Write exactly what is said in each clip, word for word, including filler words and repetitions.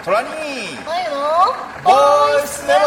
トラニー前のボイスメモ。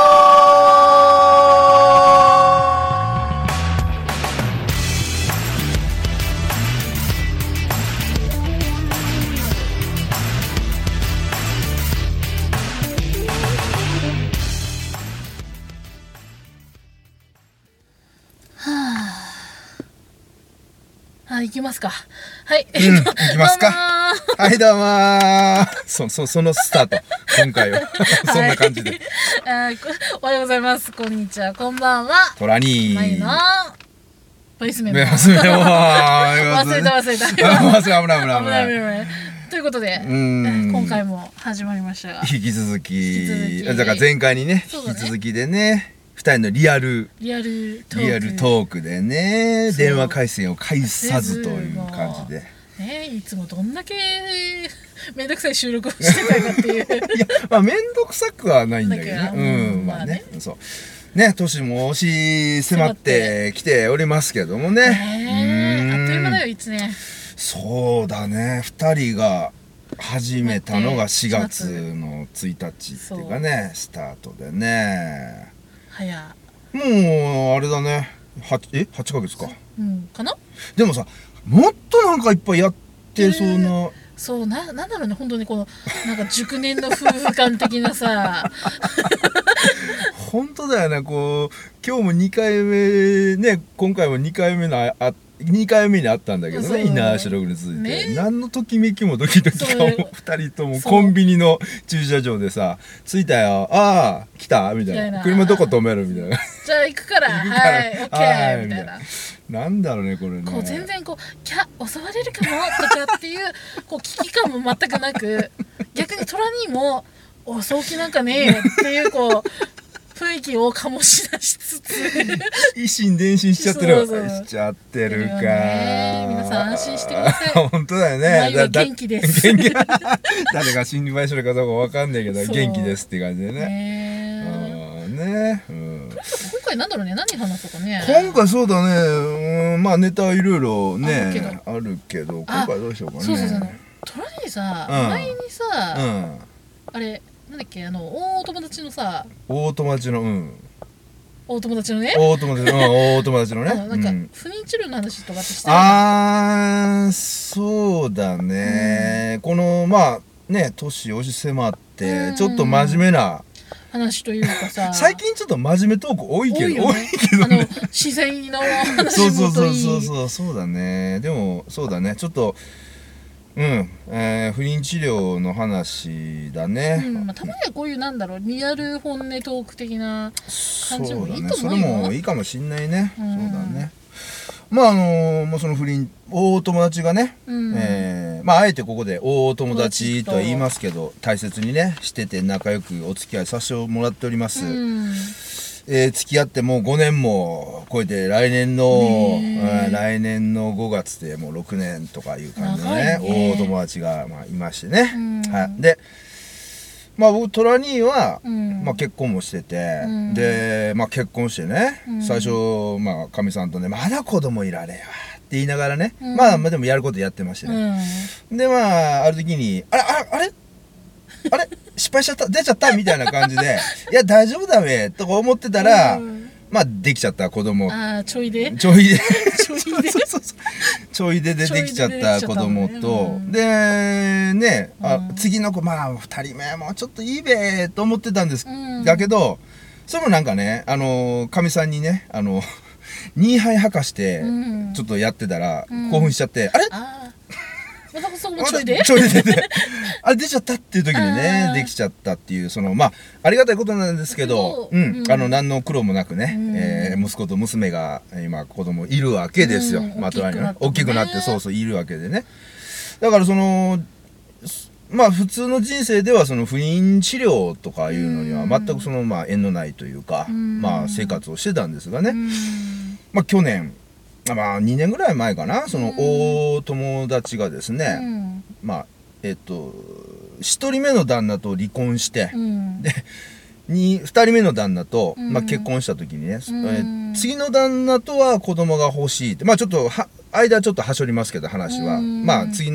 はい、行きますか。はい、 うん、行きますか。はいどうもー。そそそのスタート今回はそんな感じで、 はい、おはようございます、こんにちは、こんばんは。 トラニー前のボイスメモ。 ボイスメモ忘れた忘れた。 忘れた危ない危ない危ない危ない危ない。ということで、今回も始まりましたが、 引き続き、 引き続きだから前回にね、 そうだね、 引き続きでね。二人のリアルリアルトークリアルトークでね、電話回線を介さずという感じでね、いつもどんだけめんどくさい収録をしてたかっていういや、まあめんどくさくはないんだけどね、うん、まあね、そうね、年も押し迫ってきておりますけどもね、 ね、あっという間だよいつね。 そうだね、二人が始めたのがしがつのついたちっていうかね、スタートでね、 早もうあれだね、はえはちかげつか、 うん、かな。 でもさ、もっとなんかいっぱいやってそうな、えー、 そうな、なんだろうね、本当にこのなんか熟年の夫婦間的なさ本当だよね、こう今日もにかいめね、今回もにかいめのあにかいめにあったんだけどね、稲葉白に続いて、ね、何のときめきもドキドキかもふたりともコンビニの駐車場でさ、着いたよ、ああ来たみたいな、車どこ止めるみたいな、 じゃあ行くからはいオッケーみたいな、 なんだろうねこれね、 こう全然こうキャ襲われるかもとかっていうこう危機感も全くなく、逆にトラにも襲う気なんかねえっていうこう雰囲気を醸し出しつつ一心伝心しちゃってるそうそうしちゃってるか、 皆さん安心してください。 本当だよね、 だ元気です元気誰が心配してるかどうかわかんないけど元気ですって感じでね、 ねね、うん、 今回なんだろうね、何話そうかね。 今回そうだね、うん、まあネタいろいろねあるけど、今回どうしようかね。 そうそうそう、トラにさ、うん、前にさ、うん、あれなんだっけ、あの大友達のさ、 大友達の、うん、 大友達のね、 大友達の、うん、大友達のね、 なんか不妊治療の話とかってしてる、ああそうだね、うん、このまあね年押し迫ってちょっと真面目な話というかさ最近ちょっと真面目トーク多いけど、多い、ね、多いけど、ね、 あの自然の話もそうそうそうそうそうそうだね。でもそうだね、ちょっとうん、えー、不妊治療の話だね、 うん、まあ、たまにはこういうなんだろうリアル本音トーク的な感じもいいと思うよ。 そうだね、それもいいかもしんないね、うん、そうだね。まああのー、もうその不倫大友達がね、うん、えー、まああえてここで大友達とは言いますけど大切にねしてて仲良くお付き合いさせてもらっております、うん、えー、付き合ってもうごねんも超えて来年の、ね、来年のごがつでもうろくねんとかいう感じのね大友達が、まあ、いましてね、うん、はい、でまあ僕トラ兄は、うん、まあ、結婚もしてて、うん、で、まあ、結婚してね、うん、最初まあかみさんとねまだ子供いられよって言いながらね、うん、まあまあでもやることやってましてね、うん、でまあある時にあれあれあれあれ失敗しちゃった出ちゃったみたいな感じでいや大丈夫だべとか思ってたら、うん、まあできちゃった子供、 あちょいでちょいでちょいでちょいででできちゃった子供と、でね、あ、うん、次の子まあふたりめもうちょっといいべと思ってたんです、うん、だけどそれもなんかねあのかみさんにねあのにはい吐かしてちょっとやってたら、うん、興奮しちゃって、あれあまたそこもちょいでちょいでであれ出ちゃったっていう時にねできちゃったっていうそのまあありがたいことなんですけど、うん、うん、あの何の苦労もなくね、うん、えー、息子と娘が今子供いるわけですよ、うん、まあとにね大きくなってそうそういるわけでね、だからそのまあ普通の人生ではその不妊治療とかいうのには全くそのまあ縁のないというか、うん、まあ生活をしてたんですがね、うん、まあ去年まあにねんぐらい前かな、その大友達がですね、うん、まあえっとひとりめの旦那と離婚して、うん、でにふたりめの旦那と、まあ、結婚した時にね、うん、えー、次の旦那とは子供が欲しいって、まあちょっとは間ちょっとはしょりますけど話は、うん、まあ次の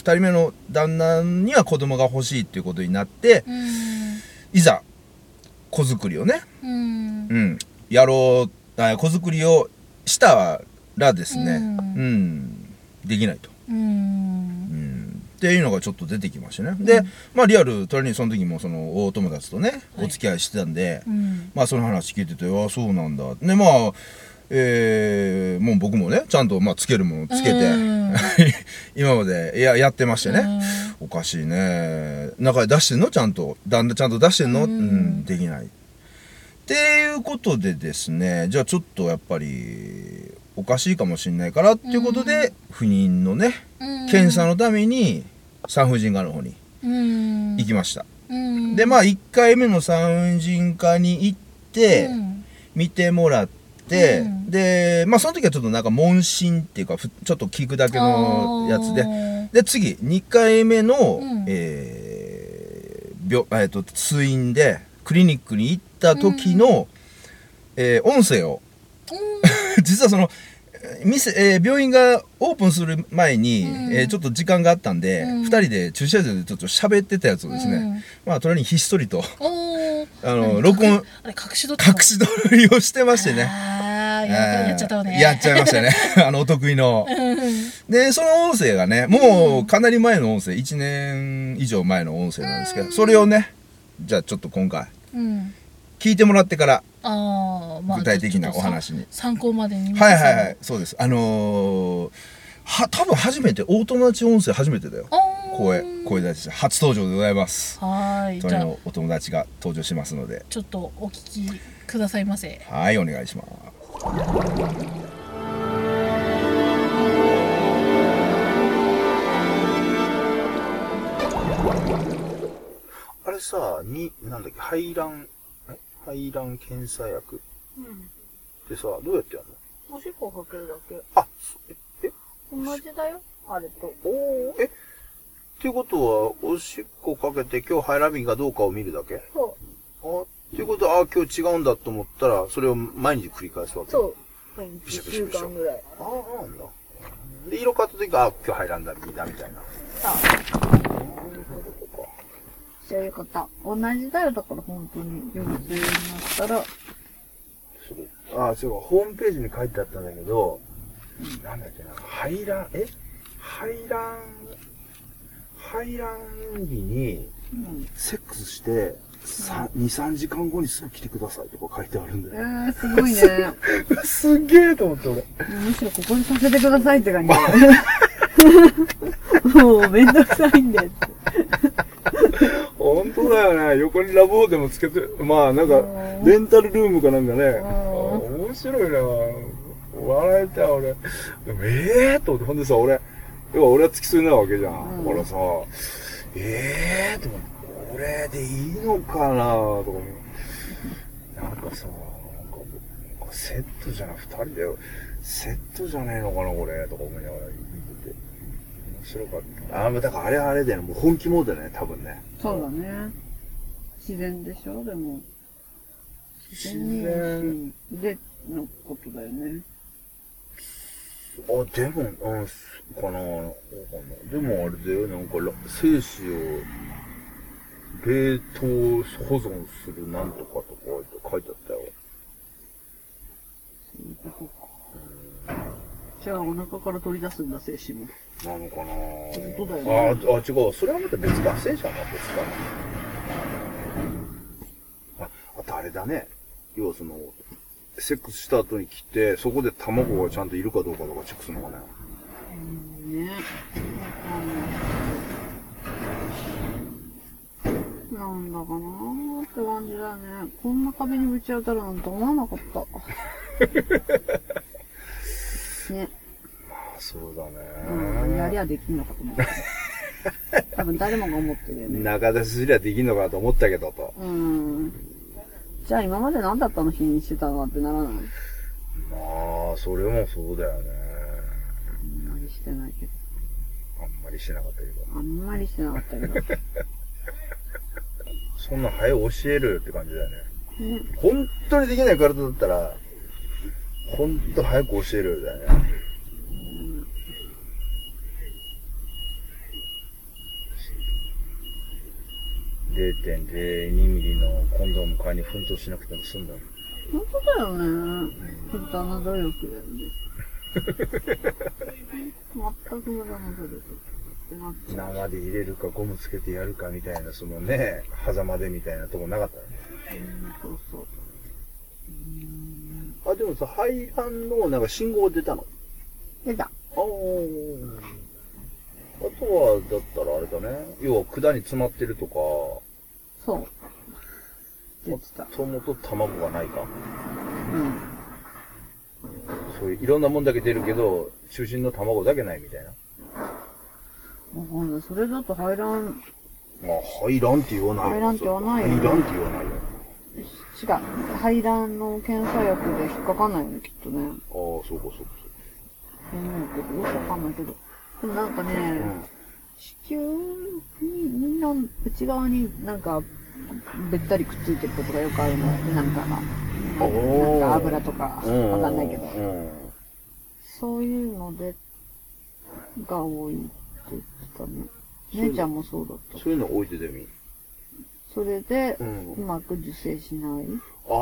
二人目の旦那には子供が欲しいっていうことになって、 うん、 いざ子作りをね、 うん、 うん、やろう、あ、子作りをしたらですね、うん、うん、できないと、うんうん、っていうのがちょっと出てきましたね。うん、で、まあリアルトラにその時もその大友達とね、お付き合いしてたんで、はい、うん、まあその話聞いてて、ああそうなんだ。でまあ。えー、もう僕もねちゃんとまあつけるものつけて今までややってましてね、おかしいね、中で出してんのちゃんとだんだんちゃんと出してんの、うん、できないっていうことでですね、じゃあちょっとやっぱりおかしいかもしれないからっていうことで不妊のね検査のために産婦人科の方に行きました。でまあいっかいめの産婦人科に行って見てもらって、で、うん、で、まあその時はちょっとなんか問診っていうかちょっと聞くだけのやつで、で次にかいめの、うん、えー、病えっと通院でクリニックに行った時の、うん、えー、音声を、うん、実はその店、えー、病院がオープンする前に、うん、えー、ちょっと時間があったんで、うん、ふたりで駐車場でちょっと喋ってたやつをですね、うん、まあ隣にひっそりとあの録音あれ隠し撮り隠し撮りをしてましてね。 あや, やっちゃったわね。 やっちゃいましたね。あのお得意の。でその音声がねもうかなり前の音声、いちねん以上前の音声なんですけど、それをねじゃあちょっと今回、うん、聞いてもらってから、あ、まあ、具体的なお話に参考までに。 はいはいはい、そうです。あのー、は多分初めて大友達音声初めてだよ。声声出し初登場でございます。はい。隣のお友達が登場しますので、 ちょっとお聞きくださいませ。 はい、お願いします。あれさ、になんだっけ、排卵え排卵検査薬。うん。でさ、どうやってやるの？おしっこかけるだけ。 あ、え？ 同じだよ、あれと。 おお、え。っていうことは、おしっこかけて今日排卵日かどうかを見るだけ？ そう。 あ、っていうことは、あ、今日違うんだと思ったら、それを毎日繰り返すわけ？ そう。毎日いっしゅうかんぐらい。 ああ、なんだ。で、色変わった時は、あ、今日排卵日だみたいな。ああ。 そういうこと。同じだよ、だから本当に。よく通になったら。 ああ、そうか、ホームページに書いてあったんだけど、うん、なんだっけな、排卵、え排卵、排卵日に、セックスして、うん、に、さんじかんごにすぐ来てくださいとか書いてあるんだよ。 えー、すごいね。 すげえと思って俺。 むしろここにさせてくださいって感じ。もうめんどくさいんで。 本当だよね。横にラブホでもつけて、まあなんか、レンタルルームかなんかね。面白いな。笑えた俺。ええーと思って、ほんでさ、俺、要は俺は付き添いなわけじゃん。だからさ、ええーと思って、これでいいのかなとか思う。なんかさ、なんかセットじゃな、二人で、セットじゃねえのかなこれとか思いながら見てて。面白かった。ああ、だからあれあれだよね。もう本気モードだね、多分ね。 そうだね。自然でしょでも。 自然でのことだよね。 あ、でも、あ、かな、でもあれだよ、なんか、精子を冷凍保存するなんとかとか書いてあったよ。 そういうことか。じゃあお腹から取り出すんだ、精子も。 なのかな。 そういうことだよね。 ああ、違う。それはまた別か。精子はまた別かな。あ、あとあれだね。要はその、セックスした後に来て、そこで卵がちゃんといるかどうかとかチェックするのかね。 うんね。なんだかなーって感じだよね。こんな壁にぶち当たるなんて思わなかった。ね。 まあ、そうだね。 うん、やりゃできんのかと思った。多分誰もが思ってるよね。 中出しすりゃできんのかと思ったけどと。 うん。じゃあ今まで何だったの否認してたのってならない？まあ、それもそうだよね。 あんまりしてないけど。 あんまりしてなかったけど。 あんまりしてなかったけど。 そんな早く教えるよって感じだよね。ね、本当にできない体だったら、本当早く教えるよだよね。 れいてんれいにミリのコンドーム買いに奮闘しなくても済んだの。 本当だよね。本当あの努力だよね。全く無駄な努力ってなっちゃう。 生で入れるかゴムつけてやるかみたいな、そのね、狭間でみたいなとこなかったね。 うん、そうそう。 あ、でもさ、排卵のなんか信号出たの？ 出た。 ああ。あとは、だったらあれだね。要は管に詰まってるとか。 そう。出てた。 ともと卵がないか。 うん。 そういういろんなもんだけ出るけど、中心の卵だけないみたいな。 わかんない。それだと排卵。 まあ、排卵って言わないよ。 排卵って言わないよ。 排卵って言わないよ。 違う。排卵の検査薬で引っかかんないよね、きっとね。 ああ、そうかそうかそうか。 思うけど、よくわかんないけど。でもなんかね、 うん、 子宮に、の内側になんか、べったりくっついてることがよくあるのって、なんかが。なんか油とか、わかんないけど。そういうので、が多いって言ってたね。姉ちゃんもそうだった。 そういうの置いててみ。 それで、 うん、 うまく受精しない。 ああ、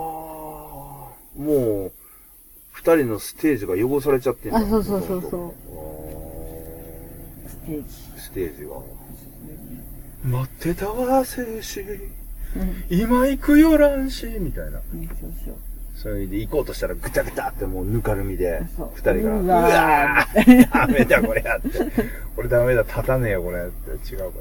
もう、二人のステージが汚されちゃってんだ。 あ、そうそうそうそう。 ステージ。 ステージが。待ってたわ、精子。今行くよ、卵子みたいな。 うん、そうそう。 それで行こうとしたらぐたぐたってもうぬかるみで、二人が、 ううわーダメだこれやって。俺ダメだ、立たねえよこれって。違うから。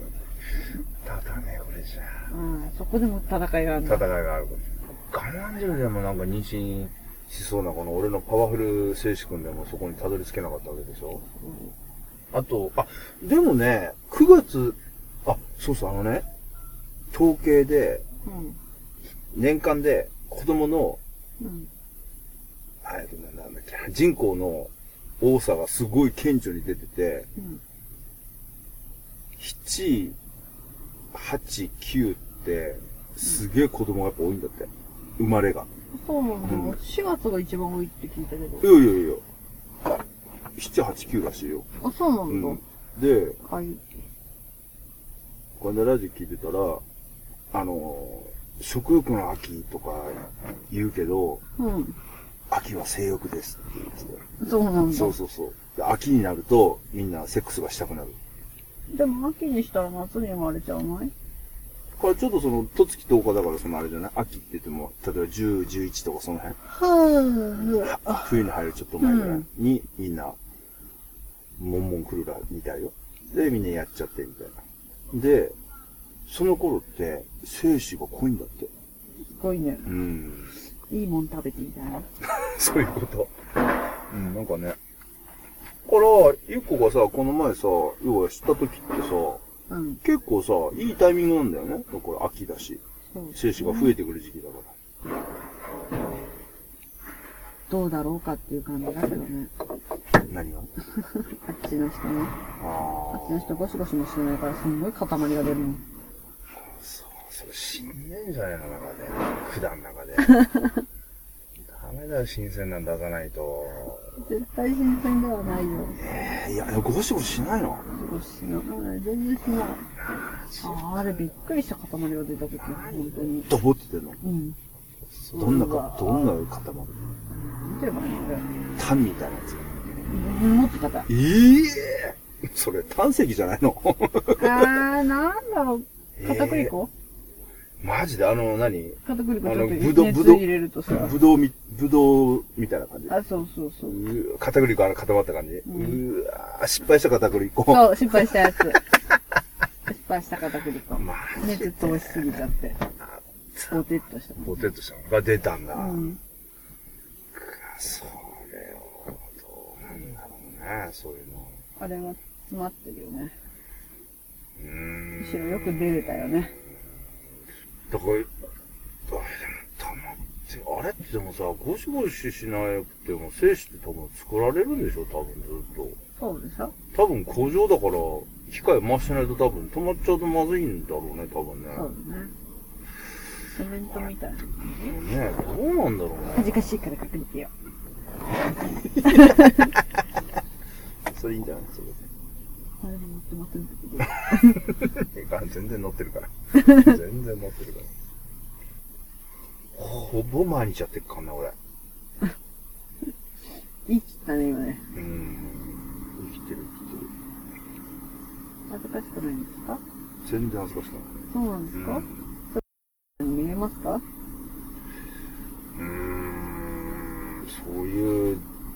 立たねえよこれじゃ。 うん、そこでも戦いがあるんだ。 戦いがある。我慢汁でもなんか妊娠しそうなこの俺のパワフル精子くんでもそこにたどり着けなかったわけでしょ、うん、あと、あ、でもね、くがつ、あ、そうそう、あのね、統計で、うん、年間で子供の、うん、あれなんだっけ、人口の多さがすごい顕著に出てて、うん、なな、はち、きゅうってすげえ子供がやっぱ多いんだって。生まれが。 そうなんだ、うん。しがつが一番多いって聞いたけど。 いやいやいや。なな、はち、きゅうらしいよ。 あ、そうなんだ。うん、 で、 はい。 この間ラジオ聞いてたら、あの、食欲の秋とか言うけど、うん、秋は性欲ですって言ってた。 そうなんだ。 そうそうそう。で秋になるとみんなセックスがしたくなる。 でも秋にしたら夏に生まれちゃわない？ これちょっとその、とつきとおかだからそのあれじゃない秋って言っても、例えばじゅう、じゅういちとかその辺。はぁ。冬に入るちょっと前ぐらいに、みんな、もんもん来るら、みたいよ。で、みんなやっちゃってみたいな。で、その頃って、精子が濃いんだって。 すごいね。 うん。 いいもん食べてみたいな。 そういうこと。うん、なんかね。から、ゆっこがさ、この前さ、要は知った時ってさ、うん、結構さ、いいタイミングなんだよね。これ秋だし。精子が増えてくる時期だから。 どうだろうかっていう感じだけどね。 何があっちの人ね。あ, あっちの人ゴシゴシもしてないからすんごい塊が出るの。 そう、それ死んでんじゃないの中で。管の中で。ダメだよ、新鮮なん出さないと。 絶対新鮮ではないよ。 ええー、いや、ゴシゴシしないの？ ゴシゴシしない。全然しない。あ, あれびっくりした塊が出た時、本当に。 ドボっててんの？ うん。 どんなか、どんな塊？ 見てればいいんだよ。 タンみたいなやつ。 もっと硬い。 ええー、それ、胆石じゃないの？ あー、なんだろう。片栗粉？ えー、マジであの何、 片栗粉ちょっとぶどう、 熱入れるとさ。 ぶどうみ、ぶどうみたいな感じ。 あ、そうそうそう。う片栗粉あの固まった感じ。うん、うわー、失敗した片栗粉。 そう、失敗したやつ。失敗した片栗粉。熱通しすぎちゃって。ポテッとした。 ポテッとしたのが出たんだ。うん。それを、どうなんだろうね、そういうの。 あれは詰まってるよね。うーん。むしろよく出れたよね。 だから、あれでも溜まって、あれってでもさ、ゴシゴシしなくても精子って多分作られるんでしょ、多分ずっと。 そうでしょ。 多分工場だから、機械回してないと多分止まっちゃうとまずいんだろうね、多分ね。 そうだね。セメントみたいな。ねえ、どうなんだろうね。 恥ずかしいから隠れてよ。 それいいんじゃないそれで。 誰も乗ってませんけど。 全然乗ってるから。全然乗ってるから。ほぼ毎日やってるかな、俺。 生きたね、今ね。 うん。生きてる、生きてる。 恥ずかしくないんですか？ 全然恥ずかしくない。 そうなんですか？うん、見えますか？ うーん、そういう、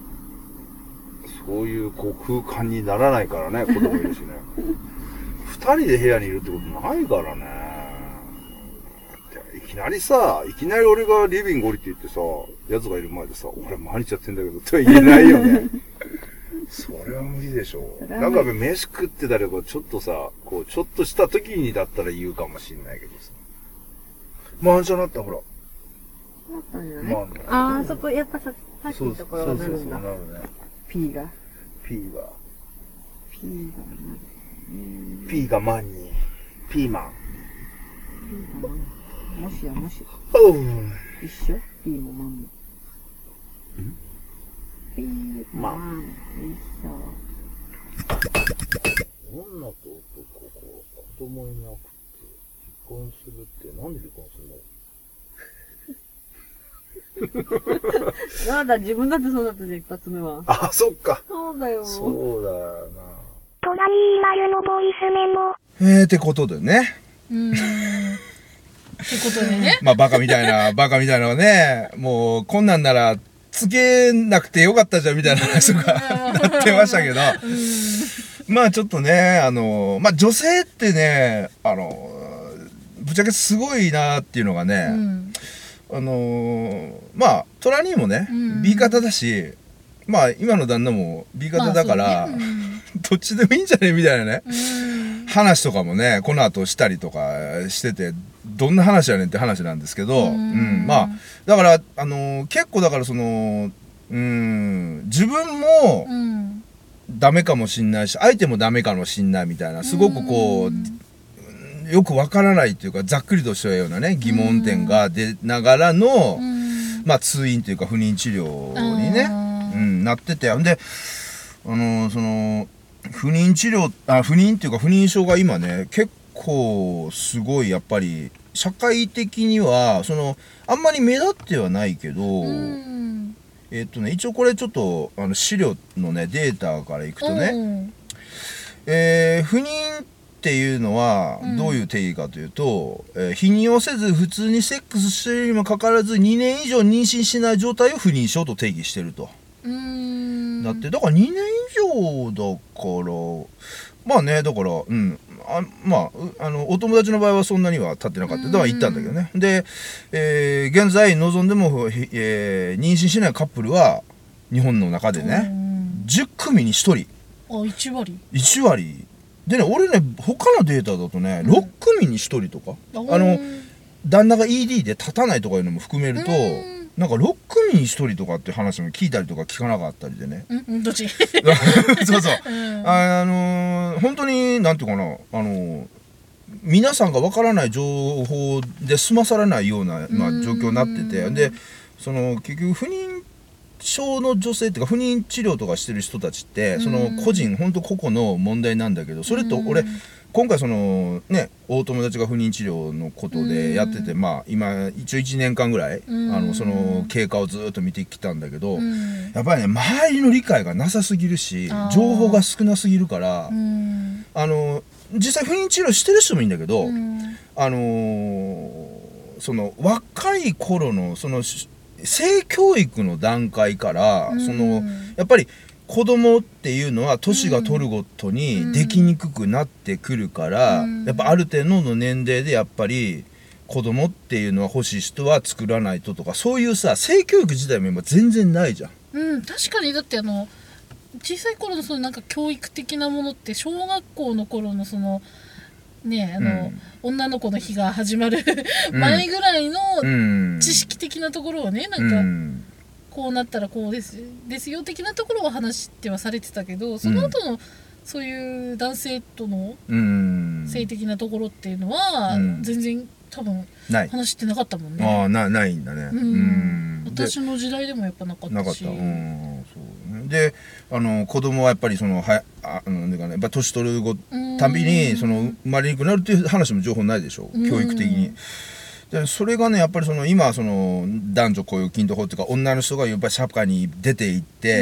そういうこう空間にならないからね、子供いるしね。二人で部屋にいるってことないからね。いきなりさ、いきなり俺がリビング降りて行ってさ、奴がいる前でさ、俺毎日やってんだけどって言えないよね。それは無理でしょ。なんか飯食ってたりとか、ちょっとさ、こう、ちょっとした時にだったら言うかもしんないけどさ。まあ、じゃなった、ほら。 なったんじゃない？ああ、そこ、やっぱさ、さっきのところがなるんだ。 なるね。 P が。 P が。 P がなる。 P がマンに。ピーマン。 P がマン。もしやもし。 うん。 一緒？ P もマンも。ん？ P マン。一緒。 女と男、子供いなくて、離婚するって、なんで離婚するの？ まだ自分だってそうだったじゃん、一発目は。 あ、そっか。 そうだよ。 そうだよな。 トナニーマルのボイスメモ。 えー、ってことでね。 うーん。ってことでね。 まあ、バカみたいな、バカみたいなのがね、もう、こんなんなら、つけなくてよかったじゃん、みたいな話とか、なってましたけど。まあ、ちょっとね、あの、まあ、女性ってね、あの、ぶっちゃけすごいなっていうのがね、うんあのー、まあトラ兄もね、うん、B 型だしまあ今の旦那も B 型だから、まあねうん、どっちでもいいんじゃねみたいなね、うん、話とかもねこの後したりとかしててどんな話やねんって話なんですけど、うんうん、まあだからあのー、結構だからそのうん自分もダメかもしんないし相手もダメかもしんないみたいなすごくこう、うんよくわからないというかざっくりとしたようなね疑問点が出ながらの、まあ、通院というか不妊治療にね、うん、なっててんで、あのー、その不妊治療あ不妊っていうか不妊症が今ね結構すごいやっぱり社会的にはそのあんまり目立ってはないけど、えっとね一応これちょっとあの資料のねデータからいくとね、えー、不妊っていうのはどういう定義かというと、うんえー、避妊をせず普通にセックスしているにもかかわらずにねん以上妊娠しない状態を不妊症と定義してると。うーんだってだからにねん以上だからまあねだからうんあまああのお友達の場合はそんなには経ってなかっただから言ったんだけどね。で、えー、現在望んでも、えー、妊娠しないカップルは日本の中でねじゅっくみにひとりあいち割いち割でね、俺ね、他のデータだとね、うん、ろっくみにひとりとか、あの、旦那が イーディー で立たないとかいうのも含めると、なんかろっくみにひとりとかっていう話も聞いたりとか聞かなかったりでね。 うんどっちそうそう。うん、あ、あのー、本当に、なんていうかな、あのー、皆さんがわからない情報で済まされないような、まあ、状況になってて、で、その、結局不妊症の女性っていうか不妊治療とかしてる人たちってその個人ほんと個々の問題なんだけどそれと俺今回そのね大友達が不妊治療のことでやっててまあ今一応いちねんかんぐらいあのその経過をずっと見てきたんだけどやっぱりね周りの理解がなさすぎるし情報が少なすぎるからあの実際不妊治療してる人もいいんだけどあのその若い頃のその性教育の段階から、うん、そのやっぱり子供っていうのは年が取るごとにできにくくなってくるから、うん、やっぱある程度の年齢でやっぱり子供っていうのは欲しい人は作らないととかそういうさ性教育自体も今全然ないじゃん。 うん確かにだってあの小さい頃のそのなんか教育的なものって小学校の頃のそのねあの、うん、女の子の日が始まる前ぐらいの知識的なところをねなんか、うん、こうなったらこうですですよ的なところを話してはされてたけどその後の、うん、そういう男性との性的なところっていうのは、うん、全然多分話してなかったもんね。 ああなないんだね。うんうん、私の時代でもやっぱなかったし。 なかった。うんそうね。 ん、であの子供はやっぱりそのはあなんていうかねやっぱ年取るごたびにその生まれにくくなるっていう話も情報ないでしょ、教育的に。でそれがねやっぱりその今その男女雇用均等法っていうか女の人がやっぱり社会に出ていって、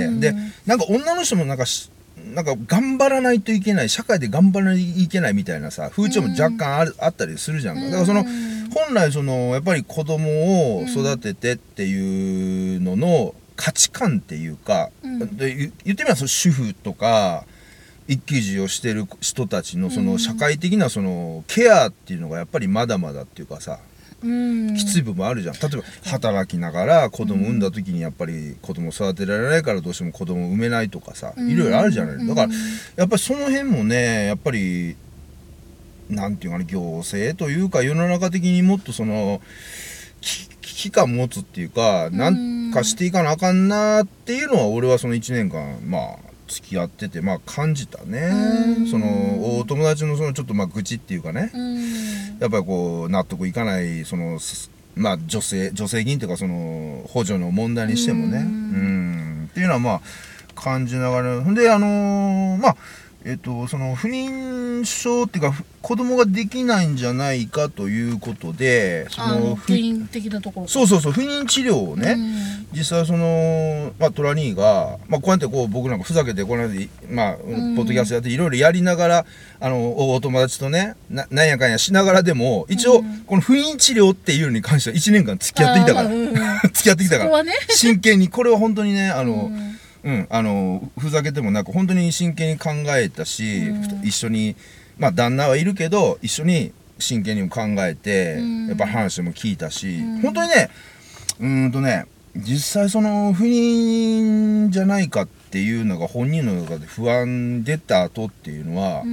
でなんか女の人もなんかなんか頑張らないといけない社会で頑張らないといけないみたいなさ風潮も若干ある、あったりするじゃんか。だからその本来そのやっぱり子供を育ててっていうのの価値観っていうか、で言ってみればその主婦とか育児をしてる人たちのその社会的なそのケアっていうのがやっぱりまだまだっていうかさ、きつい部分あるじゃん。例えば働きながら子供産んだ時にやっぱり子供育てられないからどうしても子供産めないとかさ、いろいろあるじゃない。だからやっぱりその辺もねやっぱりなんていうかな、行政というか世の中的にもっとその危機感持つっていうかなんかしていかなあかんなっていうのは俺はそのいちねんかんまあ付き合っててまあ感じたね。そのお友達のそのちょっとまあ愚痴っていうかね、やっぱりこう納得いかないそのまあ女性女性議員というかその補助の問題にしてもね、うんっていうのはまあ感じながら、ほんであのー、まあえっとその不妊症っていうか子供ができないんじゃないかということで、その不妊的なところ、 そうそうそう不妊治療をね、実際そのまあトラ兄がまあこうやってこう僕なんかふざけてこの間まあポッドキャストやっていろいろやりながらあのお友達とね な, なんやかんやしながらでも一応この不妊治療っていうのに関してはいちねんかん付き合ってきたから付き合ってきたから、ね、真剣にこれは本当にねあの、うんうん、あのふざけてもなく本当に真剣に考えたし、うん、一緒にまあ旦那はいるけど一緒に真剣にも考えて、うん、やっぱ話も聞いたし、うん、本当にねうーんとね実際その不妊じゃないかっていうのが本人の中で不安出た後っていうのは、うん、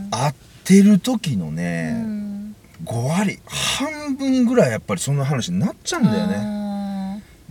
会ってる時のね、うん、ごわり半分ぐらいやっぱりそんな話になっちゃうんだよね。うん、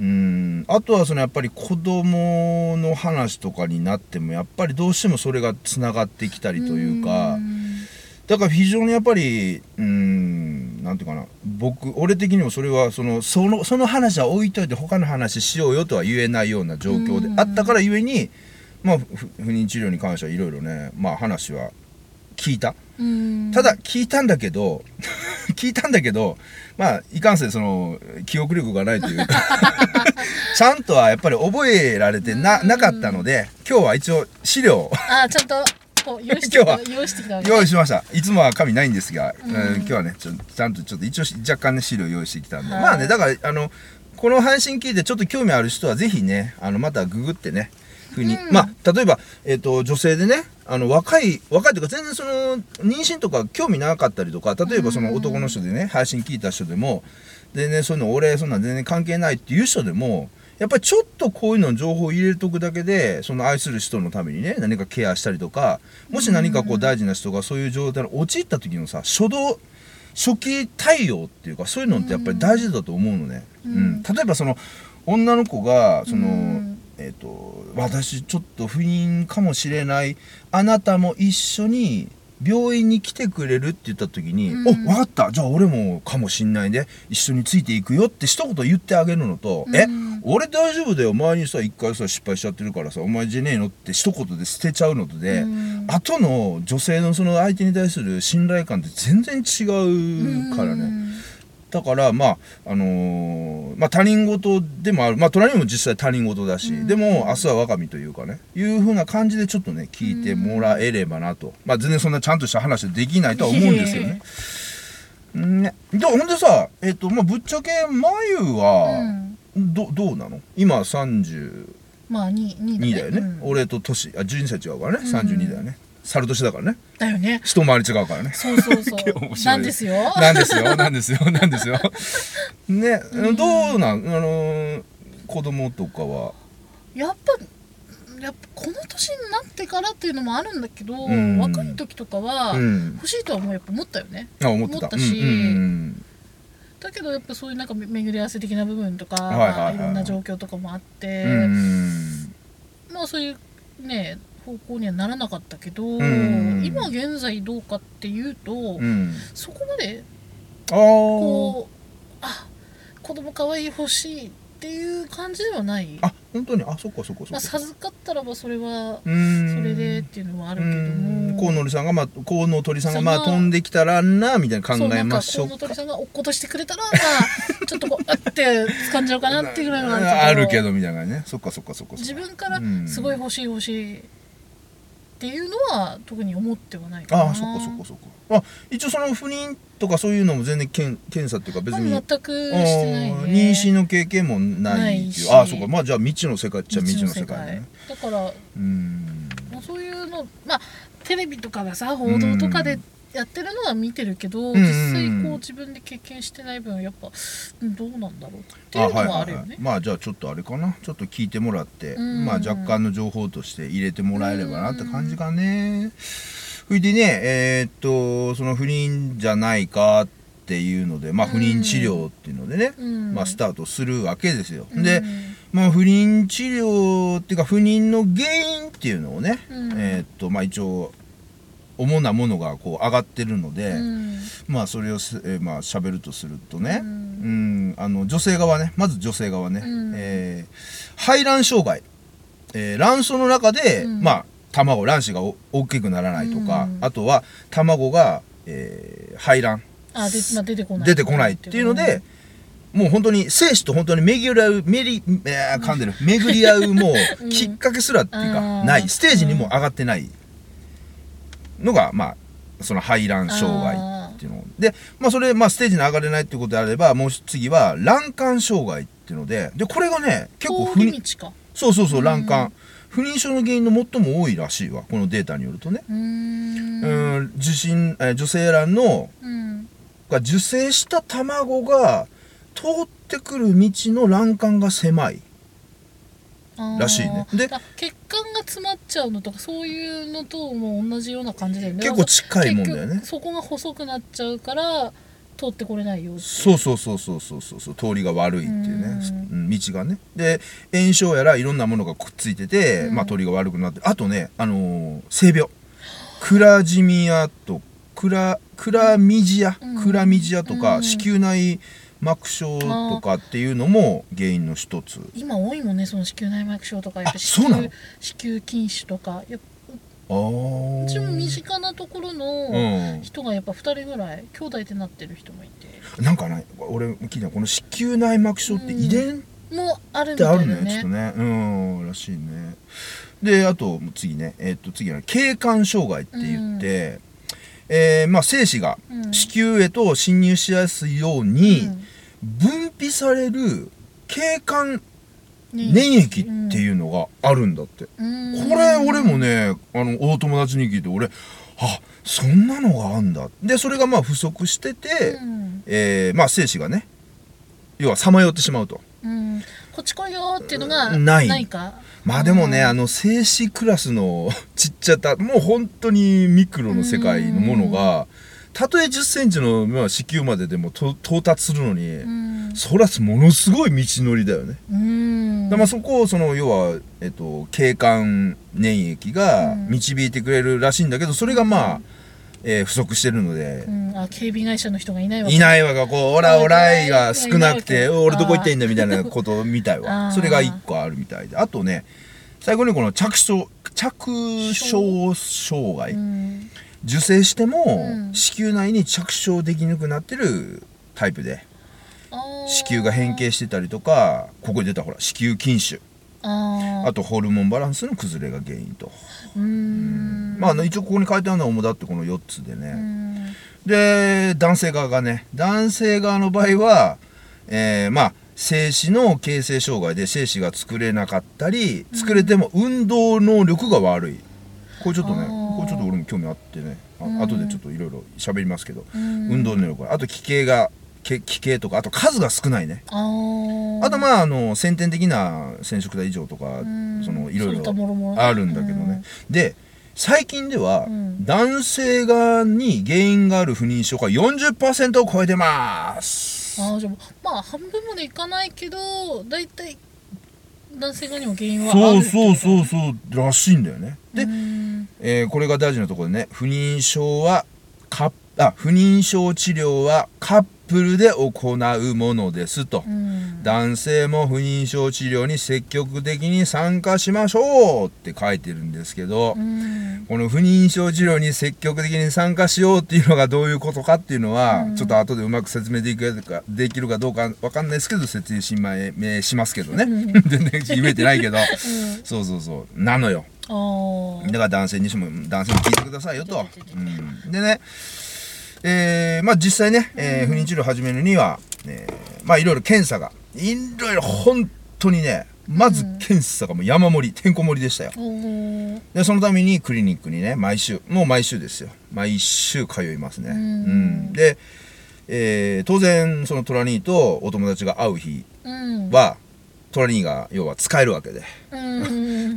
あとはそのやっぱり子供の話とかになってもやっぱりどうしてもそれがつながってきたりというか、だから非常にやっぱりうーんなんていうかな、僕俺的にもそれはそのそのその話は置いといて他の話しようよとは言えないような状況であったからゆえに、まあ不妊治療に関してはいろいろねまあ話は聞いた。ただ聞いたんだけど聞いたんだけどまあいかんせんその記憶力がないというかちゃんとはやっぱり覚えられて な, なかったので今日は一応資料をあちゃんとこう用意して今日は用意してきたわけ、ね、 用意しました。いつもは紙ないんですが、うん、今日はねちょちゃんとちょっと一応若干ね資料用意してきたんで、まあねだからあのこの配信聞いてちょっと興味ある人はぜひねあのまたググってねふうに、うん、まあ例えば、えーと、女性でねあの若い若いというか全然その妊娠とか興味なかったりとか例えばその男の人でね配信聞いた人でも全然そういうの俺そんな全然関係ないっていう人でもやっぱりちょっとこういうの情報を入れとくだけでその愛する人のためにね何かケアしたりとかもし何かこう大事な人がそういう状態に陥った時のさ初動初期対応っていうかそういうのってやっぱり大事だと思うのね、うんうん、例えばその女の子がその、うんえーと、私ちょっと不妊かもしれないあなたも一緒に病院に来てくれるって言った時に、うん、お分かったじゃあ俺もかもしんないで一緒についていくよって一言言ってあげるのと、うん、え俺大丈夫だよ前にさ一回さ失敗しちゃってるからさお前じゃねえのって一言で捨てちゃうのとで、うん、後の女性のその相手に対する信頼感って全然違うからね、うんだからまああのー、まあ他人事でもあるまあ隣も実際他人事だし、うん、でも明日は我が身というかねいう風な感じでちょっとね聞いてもらえればなと、まあ全然そんなちゃんとした話できないとは思うんですよね。ねでほんでさえっ、ー、とまあぶっちゃけまゆは、うん、どどうなの今さんじゅうまあにだよね、うん、俺と年あじゅうにさい違うからねさんじゅうにだよね。猿年だからね。 だよね。 一回り違うからね。 そうそうそう。なんですよ。 なんですよ。なんですよ。なんですよ。ね、うん、どうなん、あのー、子供とかは。 やっぱ、やっぱこの年になってからっていうのもあるんだけど、うん、若い時とかは、うん、欲しいとはもうやっぱ思ったよね。 あ、思ってた。 思ったし、 うんうんうん、 だけどやっぱそういうなんか巡り合わせ的な部分とか、はいはいはい、いろんな状況とかもあって、うん、まあそういうね。方向にはならなかったけど、うん、今現在どうかっていうと、うん、そこまでこうあ子供可愛い欲しいってっていう感じではない。 あ、本当に、あ、そっかそっかそっか。 まあ、授かったらばそれはうーんそれでっていうのはあるけども、 河野さんがまあ河野鳥さんがまあ飛んできたらなみたいな考えましょうか。 そう、なんか河野鳥さんが落っことしてくれたらまあちょっとこうあって掴んじゃうかなっていうぐらいのあるけどみたいなね。そっかそっかそっか。 自分からすごい欲しい欲しいっていうのは特に思ってはないかな。 ああ、そっかそっかそっか。あ、一応その不妊とかそういうのも全然検検査っていうか別に全くしてないね。 妊娠の経験もないっていう。ああ、そうか。まあじゃあ未知の世界っちゃ未知の世界ね。 だからうーん、 そういうの、まあテレビとかがさ報道とかでやってるのは見てるけど、 うん、 実際こう自分で経験してない分やっぱどうなんだろうっていうのはあるよね。 はいはいはい、まあじゃあちょっとあれかな、ちょっと聞いてもらって、 うんまあ若干の情報として入れてもらえればなって感じかね。それでね、えー、っとその不妊じゃないかっていうので、まあ不妊治療っていうのでね、 うん、 まあスタートするわけですよ。 うん、 で、まあ不妊治療っていうか不妊の原因っていうのをね、 うん、 えー、っとまあ一応主なものがこう上がってるので、 うん、 まあそれをす、えー、まあ喋るとするとね、 うんうん、あの女性側ね、まず女性側ね、 うん、 えー、排卵障害、えー、卵巣の中で、 うん、まあ卵卵子が大きくならないとか、 うん、 あとは卵が、えー、排卵あで、まあ、出てこない出てこないっていうので、もう本当に精子と本当に巡り合うめり、えー、噛んでる巡り合うもうきっかけすらっていうか、 うん、ないステージにも上がってないのが、まあその排卵障害っていうので、まあそれ、まあ、ステージに上がれないってことであれば、もう次は卵管障害っていうので、でこれがね結構不妊、そうそうそう、卵管、不妊症の原因の最も多いらしいわ、このデータによるとね。うーん、受精、え女性卵の、うん、が受精した卵が通ってくる道の卵管が狭いらしいね。で、 血管が詰まっちゃうのとかそういうのとも同じような感じだよね。 結構近いもんだよね。 そこが細くなっちゃうから通ってこれないよ。 そうそうそうそうそうそうそう、通りが悪いっていうね、うん、道がね。で炎症やらいろんなものがくっついてて、うん、まあ通りが悪くなって、あとね、あのー、性病、クラジミアとクラクラミジア、うん、クラミジアとか、うん、子宮内膜症とかっていうのも原因の一つ。 今多いもんね、その子宮内膜症とか、やっぱ子宮子宮筋腫とか。やっぱあうちも身近なところの人がやっぱふたりぐらい兄弟でなってる人もいて、 なんかね、俺聞いたこの子宮内膜症って遺伝、 うん、もあるみたいだね。 あるね、ちょっとね、うんらしいね。であと次ね、えー、っと次は経管障害って言って、うん、えー、まあ精子が子宮へと侵入しやすいように分泌される経管粘液っていうのがあるんだって、うん、これ俺もね、あの大友達に聞いて、俺あそんなのがあんだ。でそれがまあ不足してて、うん、えー、まあ精子がね要はさまよってしまうと、 うん、こっち来いよっていうのがないないか。 まあでもね、あの精子クラスのちっちゃたもう本当にミクロの世界のものが、たとえじゅっセンチの、まあ、子宮まででもと到達するのに、そらものすごい道のりだよね。うんだまあそこをその要は、えっと、経管粘液が導いてくれるらしいんだけど、それがまあ、えー、不足してるので、 うん、あ警備会社の人がいないわけいないわがこうオラオライが少なくて俺どこ行っていいんだみたいなことみたいわそれがいっこあるみたいで、あとね最後にこの着床着床障害、うん、受精しても、うん、子宮内に着床できなくなってるタイプで、子宮が変形してたりとか、ここに出たほら子宮筋腫、あ, あとホルモンバランスの崩れが原因と。うーんまあ一応ここに書いてあるのは主だってこのよっつでね。で男性側がね、男性側の場合は、えー、まあ精子の形成障害で精子が作れなかったり、作れても運動能力が悪い。これちょっとね、これちょっと俺も興味あってね、あ後でちょっといろいろ喋りますけど、運動能力が、あと奇形が奇形とか、あと数が少ないね。あとまああの先天的な染色体異常とか、そのいろいろあるんだけどね。で最近では、うん、男性側に原因がある不妊症が よんじゅっパーセント を超えてます。 あじゃあまあ半分までいかないけどだいたい男性側にも原因はある。 そうそうそうそうらしいんだよね。で、えー、これが大事なところでね、不妊症はかあ不妊症治療は活プルで行うものですと、 うん、 男性も不妊症治療に積極的に参加しましょうって書いてるんですけど、うん、この不妊症治療に積極的に参加しようっていうのがどういうことかっていうのは、うん、ちょっと後でうまく説明できるかできるかどうかわかんないですけど説明しますけどね、うん、全然言えてないけど、うん、そうそうそうなのよ。だから男性にしても男性も聞いてくださいよと、うん、でねえー、まあ実際ね、えー、不妊治療を始めるには、えー、まあいろいろ検査がいろいろ本当にねまず検査がもう山盛りてんこ盛りでしたよ、うん、でそのためにクリニックにね毎週もう毎週ですよ毎週通いますね、うんうん、で、えー、当然そのトラニーとお友達が会う日は、うん、トラニーが要は使えるわけで、うん、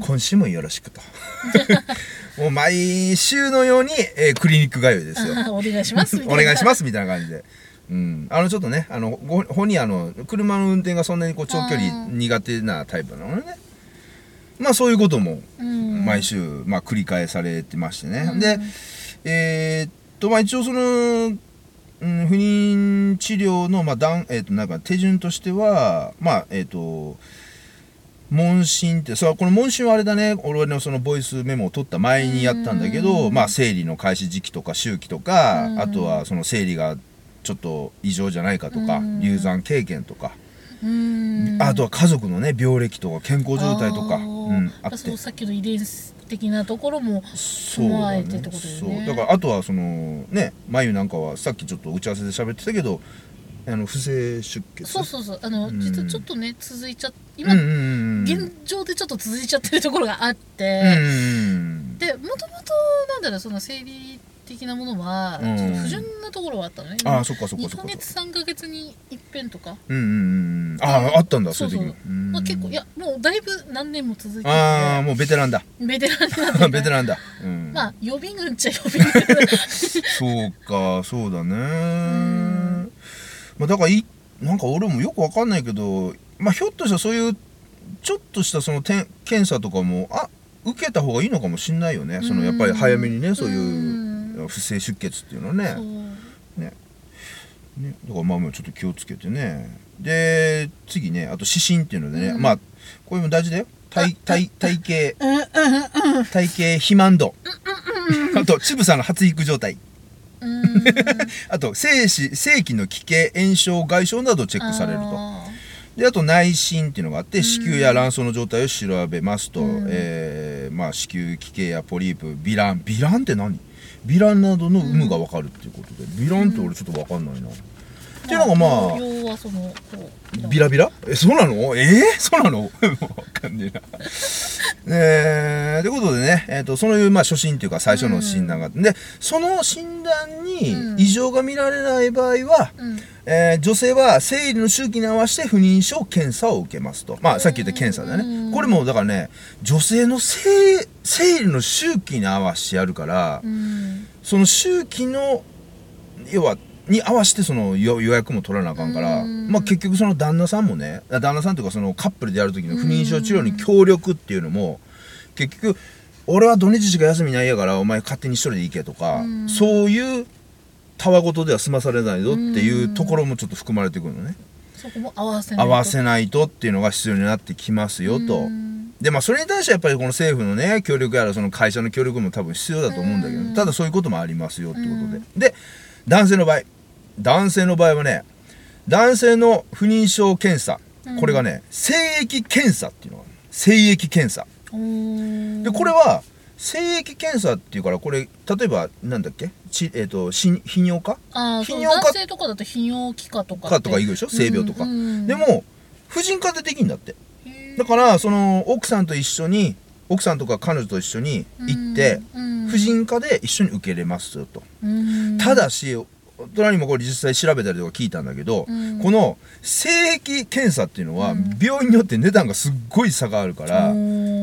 今週もよろしくともう毎週のように、えー、クリニック通いですよ。 お願いしますみたいな。 お願いしますみたいな感じで。うん、あのちょっとね、あのご本人あの車の運転がそんなにこう長距離苦手なタイプなのね。まあそういうことも毎週、まあ、繰り返されてましてね。うん、で、えー、っとまあ一応その、うん、不妊治療のまあ段えー、っとなんか手順としてはまあえー、っと問診ってさこの問診はあれだね俺のそのボイスメモを取った前にやったんだけどまあ生理の開始時期とか周期とかあとはその生理がちょっと異常じゃないかとか流産経験とかあとは家族のね病歴とか健康状態とか あ,、うん、あってさっきの遺伝子的なところも踏まえてってことだよね。 そうだからあとはそのね眉なんかはさっきちょっと打ち合わせで喋ってたけどあの不正出血そうそうそうあの、うん、実はちょっとね続いちゃ今、うんうんうん、現状でちょっと続いちゃってるところがあって、うんうん、でもともとなんだろうその生理的なものは、うん、ちょっと不純なところはあったのね。 ああそっかそっかそっか。 にかげつさんかげつに一遍とか。 うんうんうん。あああったんだそういう時。 まあ結構いやもうだいぶ何年も続いてて。 ああもうベテランだ。 ベテランだ、ね。 ベテランだ。うん、 まあ予備軍っちゃ予備軍。 そうかそうだね。まあだからいなんか俺もよくわかんないけど、まあひょっとしたらそういうちょっとしたその点検査とかもあ受けた方がいいのかもしんないよね。そのやっぱり早めにねそういう不正出血っていうのはね。ね。ねだからまあまあちょっと気をつけてね。で次ねあと指針っていうのでね、うん、まあこれも大事だよ。体体体型体型肥満度あと乳房の発育状態。あと精子精液の奇形炎症外傷などチェックされると。であと内診っていうのがあって子宮や卵巣の状態を調べますと、えー、まあ子宮奇形やポリープビランビランって何ビランなどの有無が分かるっていうことでビランって俺ちょっと分かんないな、っていうのがまあ要はそのビラビラえそうなのえー、そうなの分かんねえなえー、ということでね、えー、とそういうまあ初診というか最初の診断があって、うん、でその診断に異常が見られない場合は、うんえー、女性は生理の周期に合わせて不妊症検査を受けますとまあさっき言った検査だね、うん、これもだからね女性の生理の周期に合わせてやるから、うん、その周期の要はに合わせてその予約も取らなあかんから、まあ、結局その旦那さんもね旦那さんというかそのカップルでやる時の不妊症治療に協力っていうのも結局俺は土日しか休みないやからお前勝手に一人で行けとかそういうたわごとでは済まされないぞっていうところもちょっと含まれてくるのね。 そこも合わせないと合わせないとっていうのが必要になってきますよと。でまあそれに対してやっぱりこの政府のね協力やらその会社の協力も多分必要だと思うんだけどただそういうこともありますよってことでで男性の場合男性の場合はね男性の不妊症検査、うん、これがね精液検査っていうのが精液検査でこれは精液検査っていうからこれ例えばなんだっけち、えー、と泌尿科あ泌尿科男性とかだと泌尿器科とかかとか言うでしょ性病とか、うんうん、でも婦人科でできるんだってだからその奥さんと一緒に奥さんとか彼女と一緒に行って、うんうん、婦人科で一緒に受けれますよと、うん、ただし隣にもこれ実際調べたりとか聞いたんだけど、うん、この精液検査っていうのは病院によって値段がすっごい差があるから、うん、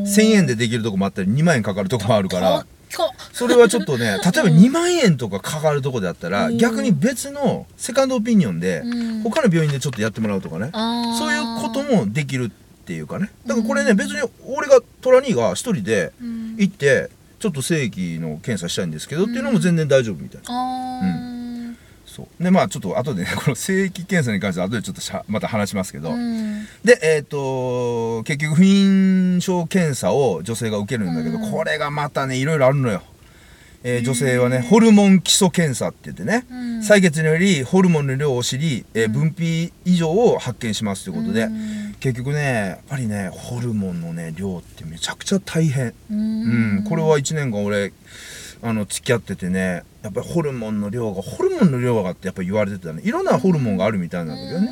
せんえんでできるとこもあったりにまんえんかかるとこもあるからそれはちょっとね例えばにまんえんとかかかるとこであったら、うん、逆に別のセカンドオピニオンで、うん、他の病院でちょっとやってもらうとかね、うん、そういうこともできるっていうかねだからこれね、うん、別に俺がトラ兄が一人で行って、うん、ちょっと精液の検査したいんですけど、うん、っていうのも全然大丈夫みたいな。うんそうでまあちょっと後でねこの精液検査に関しては後でちょっとしゃまた話しますけど、 うん、 でえっ、ー、と結局不妊症検査を女性が受けるんだけど、うん、これがまたねいろいろあるのよ。えー、女性はねホルモン基礎検査って言ってね、うん、採血によりホルモンの量を知り、えー、分泌異常を発見しますということで、うん、結局ねやっぱりねホルモンのね量ってめちゃくちゃ大変、うん、うん、これはいちねんかん俺あの付き合っててねやっぱりホルモンの量がホルモンの量がってやっぱり言われてたね。いろんなホルモンがあるみたいなんだけどね、うん、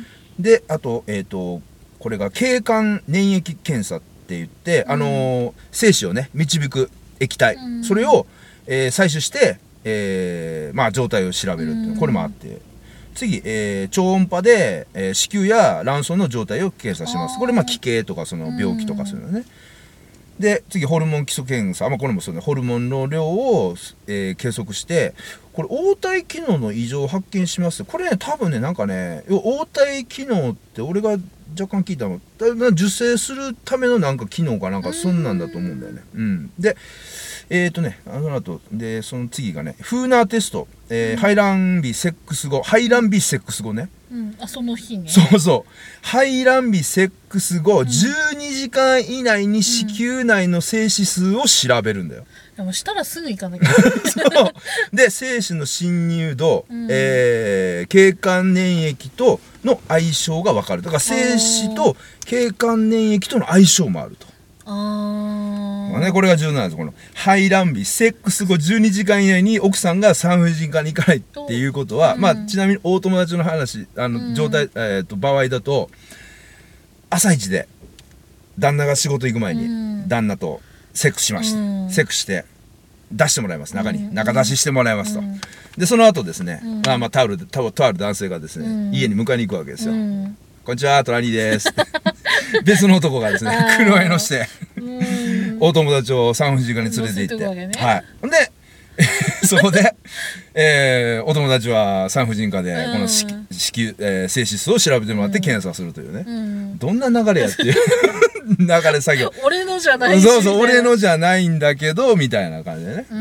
であとえっ、ー、とこれが経管粘液検査って言って、うん、あのー、精子をね導く液体、うん、それをえー、採取して、えーまあ、状態を調べるっていうこれもあって、次、えー、超音波で、えー、子宮や卵巣の状態を検査します。これまあ奇形とかその病気とかそういうのね。で次ホルモン基礎検査、まあ、これもそうねホルモンの量を、えー、計測してこれ黄体機能の異常を発見します。これね多分ねなんかね黄体機能って俺が若干聞いたの受精するためのなんか機能かなんかそんなんだと思うんだよね。うん、でえーとね、あの後でその次がねフーナーテスト、えーうん、排卵日セックス後排卵日セックス後ね、 うん、あその日ねそうそう排卵日セックス後、うん、じゅうにじかん以内に子宮内の精子数を調べるんだよ、 でもしたらすぐ行かなきゃそうで精子の侵入度、うん、えー、経管粘液との相性が分かる。だから精子と経管粘液との相性もあると。ああね、これが重要なんです。この排卵日セックス後じゅうにじかん以内に奥さんが産婦人科に行かないっていうことは、うん、まあちなみに大友達の話あの、うん、状態、えー、と場合だと朝一で旦那が仕事行く前に、うん、旦那とセックスしました、うん、セックスして出してもらいます中に、うん、中出ししてもらいますと、うん、でその後ですね、うん、まあまあタオルでとある男性がですね、うん、家に迎えに行くわけですよ、うん、こんにちはトラニーです別の男がですね車に乗して、お友達を産婦人科に連れて行って、ね、はい。でそこで、えー、お友達は産婦人科でこの子宮、えー、精子数を調べてもらって検査するというね、うん、どんな流れやっていう流れ作業俺のじゃないし、 そうそう俺のじゃないんだけどみたいな感じでね、うんうん、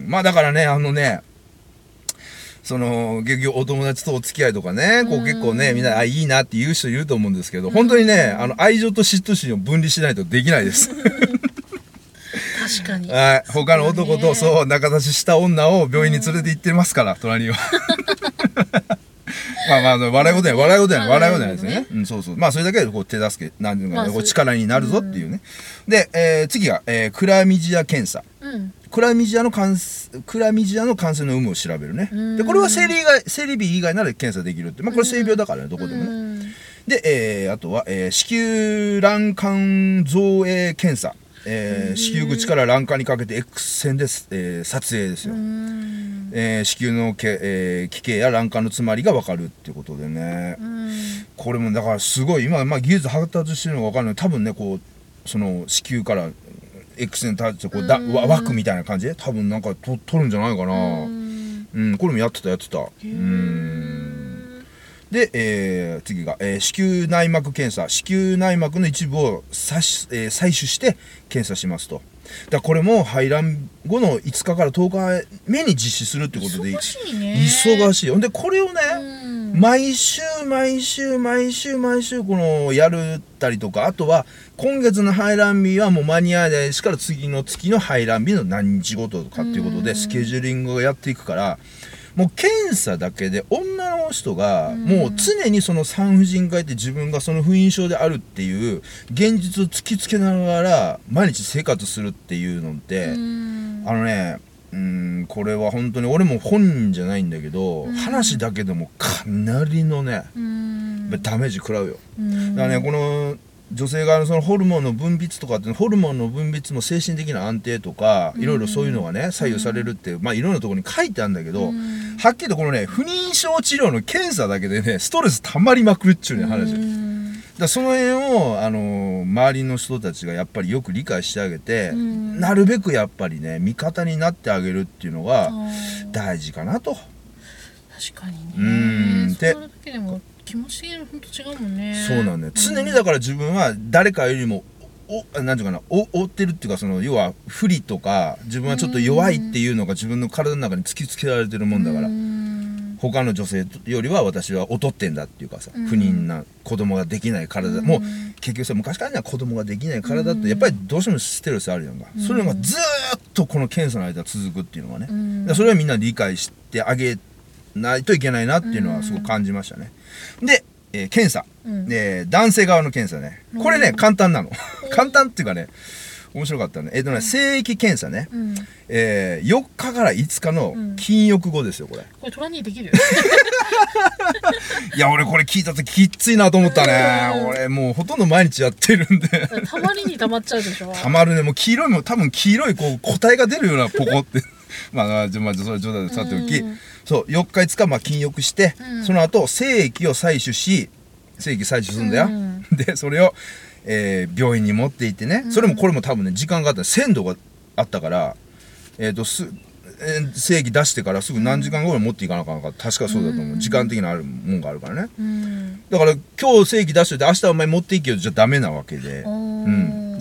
まあだからねあのねその結局お友達とお付き合いとかねこう結構ねみんなあいいなって言う人いると思うんですけど、本当にねあの愛情と嫉妬心を分離しないとできないです確かに、 はい、他の男とそう仲出しした女を病院に連れて行ってますから、隣はまあまあ笑い事や笑い事や笑い事やですね、うん、そうそうまあそれだけでこう手助けなんていうか、ね、こう力になるぞっていうね、で、えー、次が、えー、クラミジア検査、うんクラミジアの感クラミジアの感染の有無を調べるね。でこれは生理以外生理日以外なら検査できるって、まあこれ性病だからねどこでもね。で、えー、あとは、えー、子宮卵管造影検査、えー、子宮口から卵管にかけて X 線で、えー、撮影ですよ。えー、子宮のけ、えー、奇形や卵管の詰まりが分かるっていうことでね。これもだからすごい今、まあ、技術発達してるのが分かるので多分ねこうその子宮から X 線立ってこうだ枠みたいな感じで多分なんかと取るんじゃないかな。うんうんこれもやってたやってた。うんで、えー、次が、えー、子宮内膜検査子宮内膜の一部を採取、えー、採取して検査しますと。だこれも排卵後のいつかからとおかめに実施するってことで忙しいね忙しい。ほんでこれをね毎週毎週毎週毎週このやるったりとか、あとは今月の排卵日はもう間に合わないですから次の月の排卵日の何日ごとかっていうことでスケジューリングをやっていくから、もう検査だけで女の人がもう常にその産婦人科行って自分がその不妊症であるっていう現実を突きつけながら毎日生活するっていうのってあのねうんこれは本当に俺も本人じゃないんだけど話だけでもかなりのねダメージ食らうよ。だからねこの女性側のそのホルモンの分泌とかってホルモンの分泌も精神的な安定とかいろいろそういうのがね左右されるってまあいろんなところに書いてあるんだけど、はっきりとこのね不妊症治療の検査だけでねストレス溜まりまくるっちゅうね話。だその辺をあの周りの人たちがやっぱりよく理解してあげてなるべくやっぱりね味方になってあげるっていうのが大事かなと。 確かにね。 うんでそれだけでも気持ちが本当違うもんね。 そうなんだよ。常にだから自分は誰かよりもおなんていうかなお追ってるっていうかその要は不利とか自分はちょっと弱いっていうのが自分の体の中に突きつけられてるもんだから。 他の女性よりは私は劣ってんだっていうかさ、 うん、 不妊な子供ができない体、うん、もう結局さ昔からには子供ができない体ってやっぱりどうしてもステロスあるやんか、うん、それがずーっとこの検査の間続くっていうのがね、うん、それはみんな理解してあげないといけないなっていうのはすごく感じましたね。で、えー、検査、うん、で男性側の検査ね、これね、うん、簡単なの簡単っていうかね面白かったね。えっとね、精液検査ね、うん、えー、よっかからいつかの禁欲後ですよ、これ。 これトラにできるいや、俺これ聞いたとききついなと思ったね。俺もうほとんど毎日やってるんで。 たまりにたまっちゃうでしょ。 たまるね。もう黄色いも多分黄色いこう個体が出るようなポコって。まあ、まあ、それは冗談でさておき、そう、よっかいつかまあ禁欲して、うん、その後精液を採取し、精液採取するんだよ。うん、で、それを、えー、病院に持って行ってね、それもこれも多分ね時間があった鮮度があったから、えーとすえー、精液出してからすぐ何時間後に持っていかなあかんかった確かそうだと思う、うん、時間的なあるもんがあるからね、うん、だから今日精液出しといて明日お前持っていけよじゃダメなわけで、うん、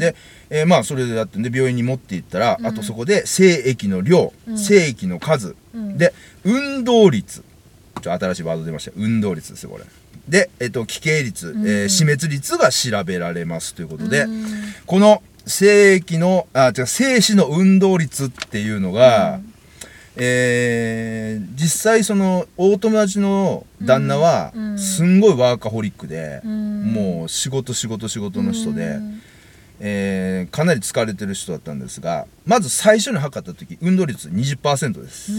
で、えー、まあそれでやってんで病院に持って行ったら、うん、あとそこで精液の量、うん、精液の数、うん、で運動率、ちょ新しいワード出ました、運動率ですよこれで、えっと、奇形率、うん、えー、死滅率が調べられますということで、うん、この精液の、あ、違う、精子の運動率っていうのが、うん、えー、実際その大友達の旦那は、うん、すんごいワーカホリックで、うん、もう仕事仕事仕事の人で、うん、えー、かなり疲れてる人だったんですが、まず最初に測った時運動率 にじゅっパーセント です、うん、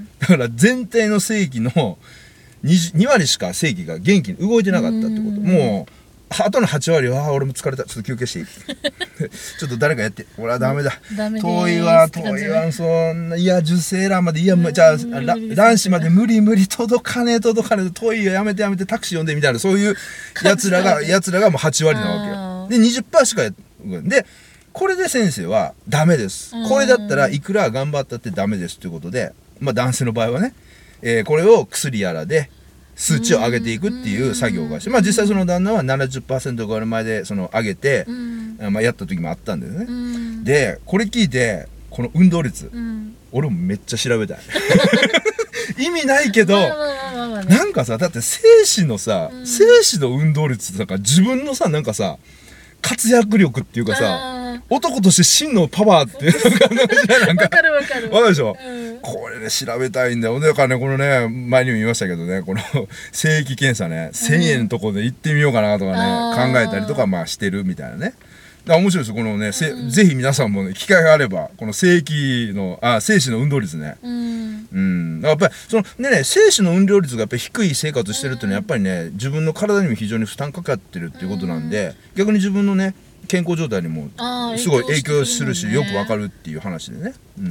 だから全体の精液のにわりしか精液が元気に動いてなかったってこと。もうあとのはちわりは、あ、俺も疲れた、ちょっと休憩していいちょっと誰かやって、俺はダメだ、遠いわ遠いわ、そんな、いや受精卵まで、いやじゃあ卵子まで無理無理、届かねえ届かねえ、遠いよ、やめてやめて、タクシー呼んでみたいな、そういうやつらがやつらがもうはちわりなわけよ。で にじゅっパーセント しかやで、これで先生はダメです、これだったらいくら頑張ったってダメですということで、まあ男性の場合はね、えー、これを薬やらで数値を上げていくっていう作業がして、まあ実際その旦那は ななじゅっパーセント ぐらいまでその上げて、まあやった時もあったんだよね。でこれ聞いて、この運動率、俺もめっちゃ調べたい意味ないけど、なんかさ、だって精子のさ、精子の運動率とか自分のさ、なんかさ活躍力っていうかさ、男として真のパワーっていうなんかわかるわかるわかるでしょ、うん、これね調べたいんだよ。だからね、このね前にも言いましたけどね、この精液検査ね、せんえんのとこで行ってみようかなとかね、考えたりとかまあしてるみたいなね。だから面白いですよこのね、うん、ぜひ皆さんもね機会があればこの精液のあ精子の運動率ね、うん、うん、やっぱりそのねね精子の運動率がやっぱり低い生活してるっていうのはやっぱりね自分の体にも非常に負担かかってるっていうことなんで、逆に自分のね健康状態にもすごい影響するし、よくわかるっていう話でね、うん、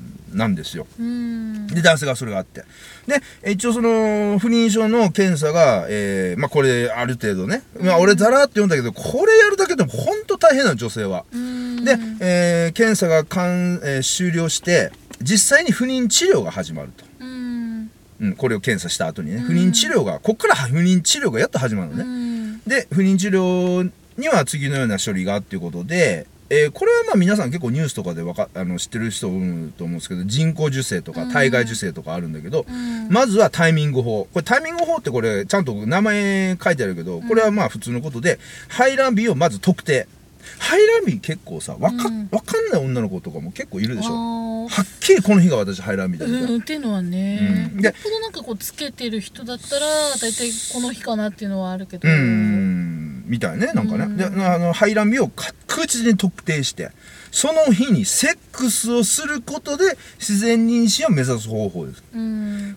なんですよ。で男性がそれがあって、で一応その不妊症の検査が、えー、まあこれある程度ね、まあ俺ザラーって言うんだけど、これやるだけでも本当大変なの女性は。で、えー、検査がかん、えー、終了して実際に不妊治療が始まると。うん、これを検査した後にね、不妊治療がこっから不妊治療がやっと始まるのね。で不妊治療には次のような処理がっていうことで、えー、これはまあ皆さん結構ニュースとかでわかあの知ってる人多いと思うんですけど、人工授精とか体外受精とかあるんだけど、うん、まずはタイミング法。これタイミング法ってこれちゃんと名前書いてあるけど、これはまあ普通のことで、排卵日をまず特定。排卵日結構さわか、うん、わかんない女の子とかも結構いるでしょ。はっきりこの日が私排卵日だみたいな、 うん、っていうのはね、うん、でよっぽどなんかこうつけてる人だったら大体この日かなっていうのはあるけど、 うんみたいね、なんかね、うん、であの排卵日を確実に特定して、その日にセックスをすることで自然妊娠を目指す方法です、うん、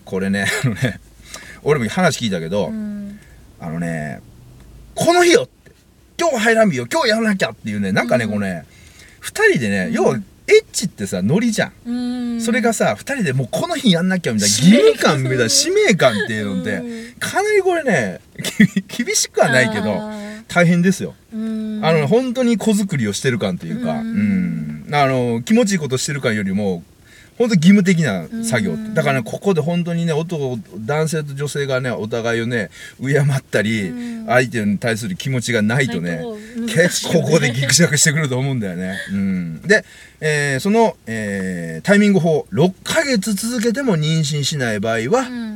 これねあのね俺も話聞いたけど、うん、あのねこの日よって今日排卵日よ今日やらなきゃっていうね、なんかね、うん、このねふたりでね、うん、要はエッチってさノリじゃん、うん、それがさふたりでもうこの日やんなきゃみたいな義務感みたいな使命感っていうのって、うん、かなりこれね厳しくはないけど大変ですよ。あの本当に子作りをしてる感というか、うん、あの気持ちいいことしてる感よりも本当義務的な作業だからね、ここで本当にね男男性と女性がねお互いをね敬ったり相手に対する気持ちがないとね結構ここでギクシャクしてくると思うんだよね。うん、で、えー、その、えー、タイミング法ろっかげつ続けても妊娠しない場合は、うん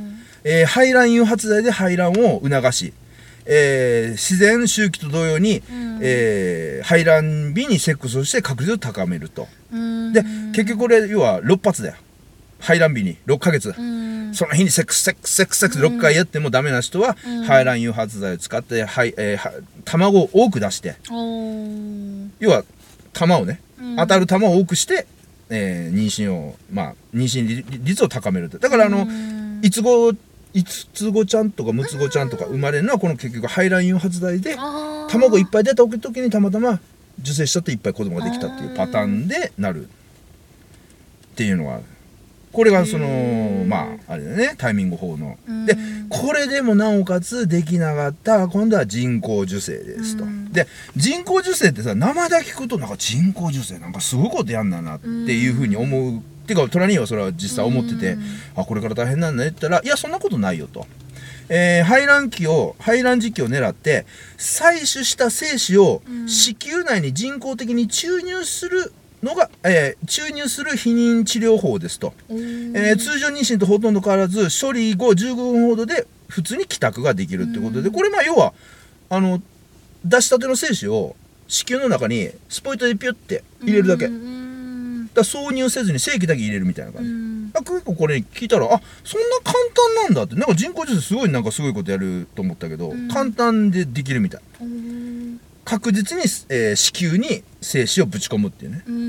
えー、排卵誘発剤で排卵を促し、えー、自然周期と同様に、うんえー、排卵日にセックスをして確率を高めると。で結局これ要はろっ発だよ。排卵日にろっかげつ、その日にセックスセックスセックスセックスろっかいやってもダメな人は、排卵誘発剤を使って、はいえー、卵を多く出して、要は玉をね、当たる玉を多くして、えー、妊娠をまあ妊娠率を高めると。だからあのいつごいつごちゃんとかむつごちゃんとか生まれるのはこの結局排卵誘発剤で卵いっぱい出た時にたまたま受精しちゃっていっぱい子供ができたっていうパターンでなるっていうのがこれがそのまああれだねタイミング法のでこれでもなおかつできなかった今度は人工授精ですと。で人工授精ってさ生だけ聞くとなんか人工授精なんかすごいことやんだなっていうふうに思うってかトラニーはそれは実際思っててあこれから大変なんだねって言ったらいやそんなことないよと。えー、排卵期を排卵時期を狙って採取した精子を子宮内に人工的に注入するのが、えー、注入する避妊治療法ですと、えー、通常妊娠とほとんど変わらず処理後じゅうごふんほどで普通に帰宅ができるってことでこれまあ要はあの出したての精子を子宮の中にスポイトでピュッて入れるだけだ挿入せずに精液だけ入れるみたいな感じ結構これ聞いたらあそんな簡単なんだってなんか人工授精すごいなんかすごいことやると思ったけど簡単でできるみたい確実に、えー、子宮に精子をぶち込むっていうね、うんうん、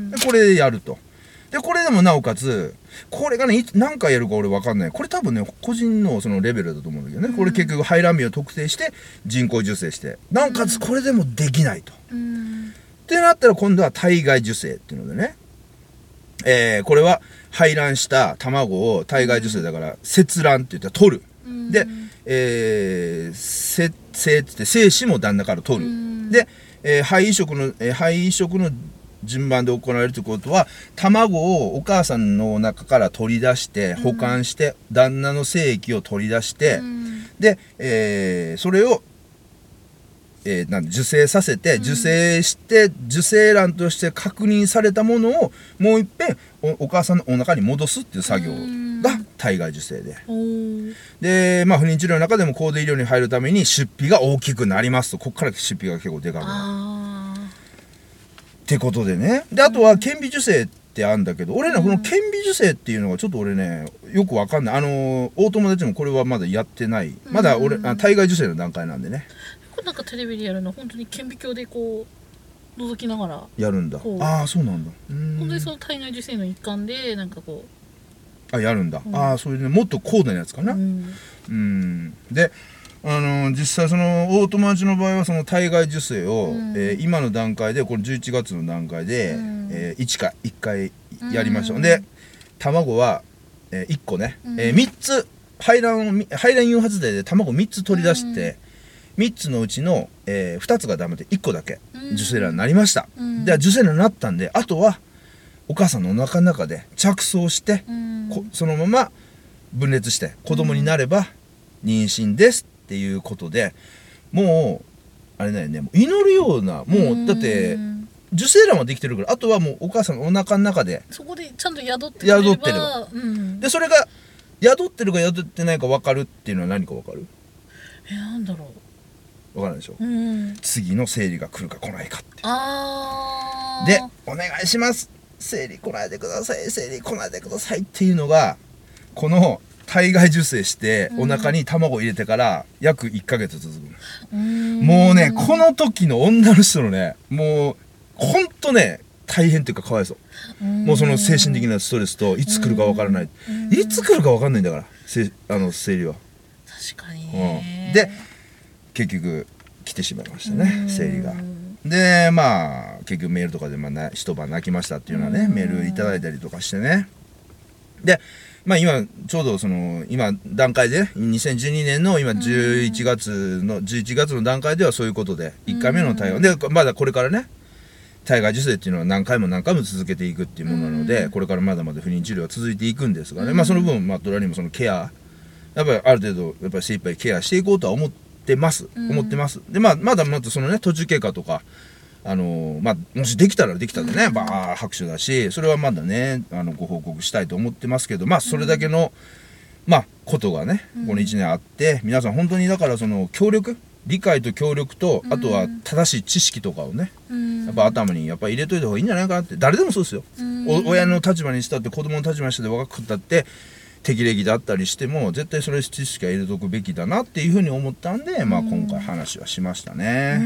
でこれでやるとでこれでもなおかつこれがね何回やるか俺分かんないこれ多分ね個人のそのレベルだと思うんだけどねこれ結局排卵日を特定して人工授精してなおかつこれでもできないとってなったら今度は体外受精っていうのでね、えー、これは排卵した卵を体外受精だから切卵って言って取るで、えー、せ精って精子も旦那から取るで、えー、肺移植の、えー、肺移植の順番で行われるということは卵をお母さんの中から取り出して保管して旦那の精液を取り出してで、えー、それをえー、なん受精させて受精して受精卵として確認されたものをもういっぺん お, お母さんのお腹に戻すっていう作業が体外受精でで、まあ、不妊治療の中でも高度医療に入るために出費が大きくなりますとここから出費が結構でかくなるってことでねであとは顕微授精ってあるんだけど俺らこの顕微授精っていうのがちょっと俺ねよくわかんないあの大友達もこれはまだやってないまだ俺あ体外受精の段階なんでねなんかテレビでやるの本当に顕微鏡でこう覗きながらやるんだああそうなんだうん本当にその体外受精の一環でなんかこうあやるんだ、うん、ああそういうねもっと高度なやつかなうん、うん、であの実際その大友達の場合はその体外受精を、うんえー、今の段階でこれじゅういちがつの段階で、うんえー、いちかいいっかいやりました、うん、で卵は、えー、いっこね、うんえー、みっつ排卵排卵誘発剤で卵みっつ取り出して、うんみっつのうちの、えー、ふたつがダメでいっこだけ受精卵になりました、うん、で受精卵になったんであとはお母さんのお腹の中で着床して、うん、そのまま分裂して子供になれば妊娠ですっていうことでもうあれだよねもう祈るようなもうだって受精卵はできてるからあとはもうお母さんのお腹の中でそこでちゃんと宿ってれば宿ってれば、うん、でそれが宿ってるか宿ってないか分かるっていうのは何か分かるえなんだろう分からないでしょ、 うん、 次の生理が来るか来ないかってあでお願いします生理来ないでください生理来ないでくださいっていうのがこの体外受精してお腹に卵入れてから約いっかげつ続く、うん、もうねこの時の女の人のねもうほんとね大変っていうかかわいそう、うん、もうその精神的なストレスといつ来るか分からない、うん、いつ来るか分かんないんだからあの生理は確かにね、 うん、で結局来てしまいましたね生理がでまあ結局メールとかで、まあ、一晩泣きましたっていうのはねメールいただいたりとかしてねでまあ今ちょうどその今段階でにせんじゅうにねんの今じゅういちがつのじゅういちがつの段階ではそういうことでいっかいめの対応でまだこれからね体外受精っていうのは何回も何回も続けていくっていうものなのでこれからまだまだ不妊治療は続いていくんですがねまあその分まあドラにもそのケアやっぱりある程度やっぱり精一杯ケアしていこうとは思っててます思ってます、うん、でまあまだまだそのね途中経過とかあのー、まあもしできたらできたらね、うん、バー拍手だしそれはまだねあのご報告したいと思ってますけどまあそれだけの、 まあことがねこのいちねんあって、うん、皆さん本当にだからその協力理解と協力と、あとは正しい知識とかをね、うん、やっぱ頭にやっぱ入れといた方がいいんじゃないかなって。誰でもそうですよ、うん、お親の立場にしたって子供の立場にしたって若くったって適齢期だったりしても絶対それ知識は入れとくべきだなっていうふうに思ったんで、まあ、今回話はしましたね、うん、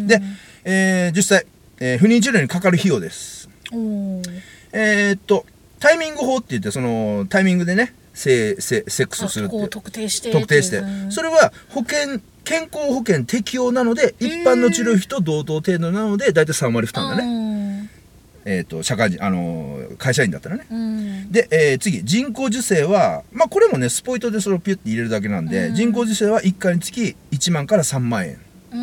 で、えー、実際、えー、不妊治療にかかる費用です。えー、っとタイミング法って言ってそのタイミングでねセセセックスするっていう特定して特定して、うん、それは保険健康保険適用なので一般の治療費と同等程度なので大体さん割負担だね、えー、と社会人あのー、会社員だったらね、うん、で、えー、次人工授精はまあこれもねスポイトでそれをピュッて入れるだけなんで、うん、人工授精はいっかいにつきいちまんからさんまんえん、うん、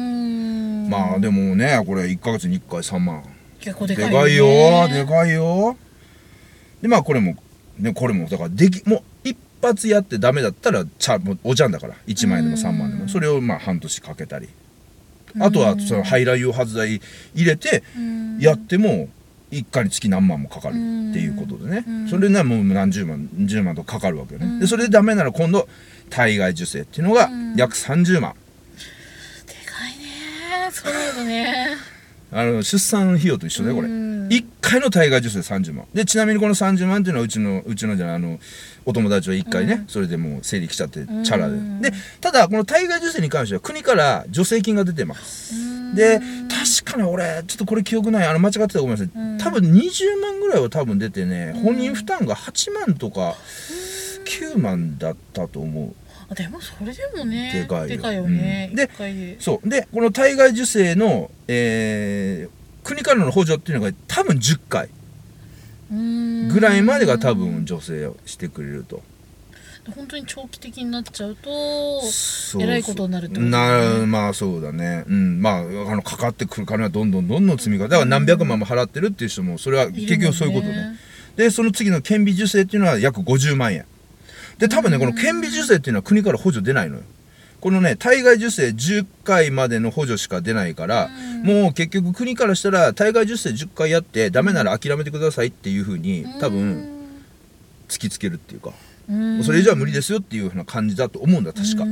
まあでもねこれいっかげつにいっかいさんまん結構でかいよ、 でかいよでかいよでまあこれもねこれもだからできもう一発やってダメだったらちゃもうおじゃんだからいちまんえんでもさんまんでもそれをまあ半年かけたり、あとはその排卵誘発剤入れてやってもいっかいにつき何万もかかるっていうことでね、それねもう何十万じゅうまんとかかるわけよね。でそれでダメなら今度体外受精っていうのが約さんじゅうまん。 でかいねそうだねあの出産費用と一緒だよこれ。いっかいの体外受精さんじゅうまんで、ちなみにこのさんじゅうまんっていうのはうちのうちのじゃないあのお友達はいっかいね、うん、それでもう生理来ちゃってチャラで、うん、でただこの体外受精に関しては国から助成金が出てます、うん、で確かに俺ちょっとこれ記憶ないあの間違ってたらごめんなさい、うん、多分にじゅうまんぐらいは多分出てね、うん、本人負担がはちまんとかきゅうまんだったと思う。 でもそれでもねでかいよ、 でかいよね、 うん、でそうでこの体外受精の、えー、国からの補助っていうのが多分じゅっかいぐらいまでが多分助成をしてくれると。 本当に長期的になっちゃうとえらいことになるってことだね。なまあそうだね、うん、まああのかかってくる金はどんどんどんどん積み重ねだから何百万も払ってるっていう人もそれは結局そういうことね。でその次の顕微授精っていうのは約ごじゅうまんえんで、多分ねこの顕微授精っていうのは国から補助出ないのよ。このね体外受精じゅっかいまでの補助しか出ないから、うん、もう結局国からしたら体外受精じゅっかいやってダメなら諦めてくださいっていう風に多分突きつけるっていうか、うん、それ以上は無理ですよっていう風な感じだと思うんだ確か。うん、